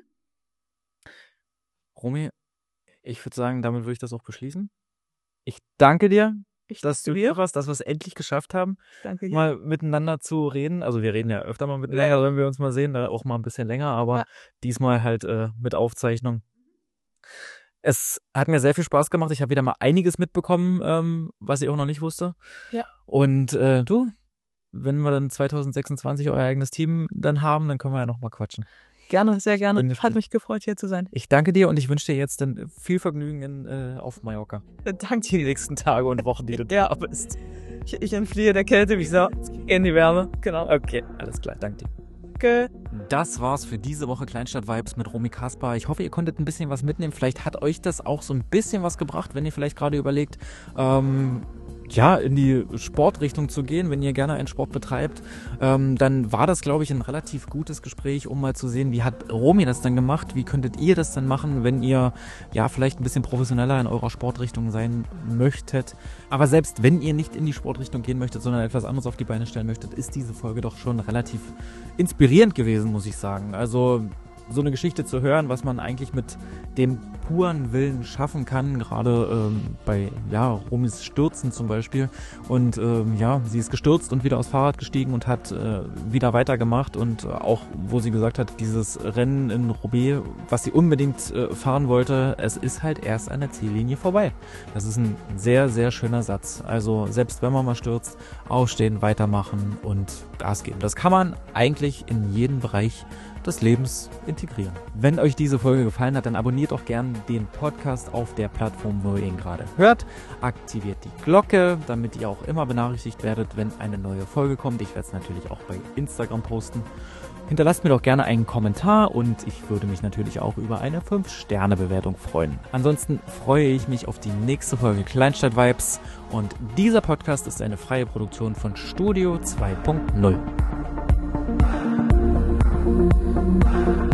Romy, ich würde sagen, damit würde ich das auch beschließen. Ich danke dir, Ich dass du danke hier dir. warst, dass wir es endlich geschafft haben, Danke dir. mal miteinander zu reden. Also wir reden ja öfter mal miteinander, wenn wir uns mal sehen, da auch mal ein bisschen länger, aber Ja. diesmal halt äh, mit Aufzeichnung. Es hat mir sehr viel Spaß gemacht. Ich habe wieder mal einiges mitbekommen, ähm, was ich auch noch nicht wusste. Ja. Und äh, du, wenn wir dann zwanzig sechsundzwanzig euer eigenes Team dann haben, dann können wir ja noch mal quatschen. Gerne, sehr gerne. Und Hat mich gefreut, hier zu sein. Ich danke dir und ich wünsche dir jetzt dann viel Vergnügen in, äh, auf Mallorca. Danke dir die nächsten Tage und Wochen, die du ja. da bist. Ich, ich entfliehe der Kälte, wie ich sage, in die Wärme. Genau. Okay, alles klar, danke dir. Okay. Das war's für diese Woche Kleinstadt-Vibes mit Romy Kasper. Ich hoffe, ihr konntet ein bisschen was mitnehmen. Vielleicht hat euch das auch so ein bisschen was gebracht, wenn ihr vielleicht gerade überlegt, ähm, ja, in die Sportrichtung zu gehen, wenn ihr gerne einen Sport betreibt. Ähm, dann war das, glaube ich, ein relativ gutes Gespräch, um mal zu sehen, wie hat Romy das dann gemacht? Wie könntet ihr das dann machen, wenn ihr ja vielleicht ein bisschen professioneller in eurer Sportrichtung sein möchtet? Aber selbst wenn ihr nicht in die Sportrichtung gehen möchtet, sondern etwas anderes auf die Beine stellen möchtet, ist diese Folge doch schon relativ inspirierend gewesen, muss ich sagen. Also so eine Geschichte zu hören, was man eigentlich mit dem puren Willen schaffen kann, gerade ähm, bei ja, Romys Stürzen zum Beispiel. Und ähm, ja, sie ist gestürzt und wieder aufs Fahrrad gestiegen und hat äh, wieder weitergemacht. Und äh, auch, wo sie gesagt hat, dieses Rennen in Roubaix, was sie unbedingt äh, fahren wollte, es ist halt erst an der Ziellinie vorbei. Das ist ein sehr, sehr schöner Satz. Also selbst wenn man mal stürzt, aufstehen, weitermachen und Gas geben. Das kann man eigentlich in jedem Bereich des Lebens integrieren. Wenn euch diese Folge gefallen hat, dann abonniert auch gern den Podcast auf der Plattform, wo ihr ihn gerade hört. Aktiviert die Glocke, damit ihr auch immer benachrichtigt werdet, wenn eine neue Folge kommt. Ich werde es natürlich auch bei Instagram posten. Hinterlasst mir doch gerne einen Kommentar und ich würde mich natürlich auch über eine fünf Sterne Bewertung freuen. Ansonsten freue ich mich auf die nächste Folge Kleinstadt Vibes und dieser Podcast ist eine freie Produktion von Studio zwei Punkt null. Thank you.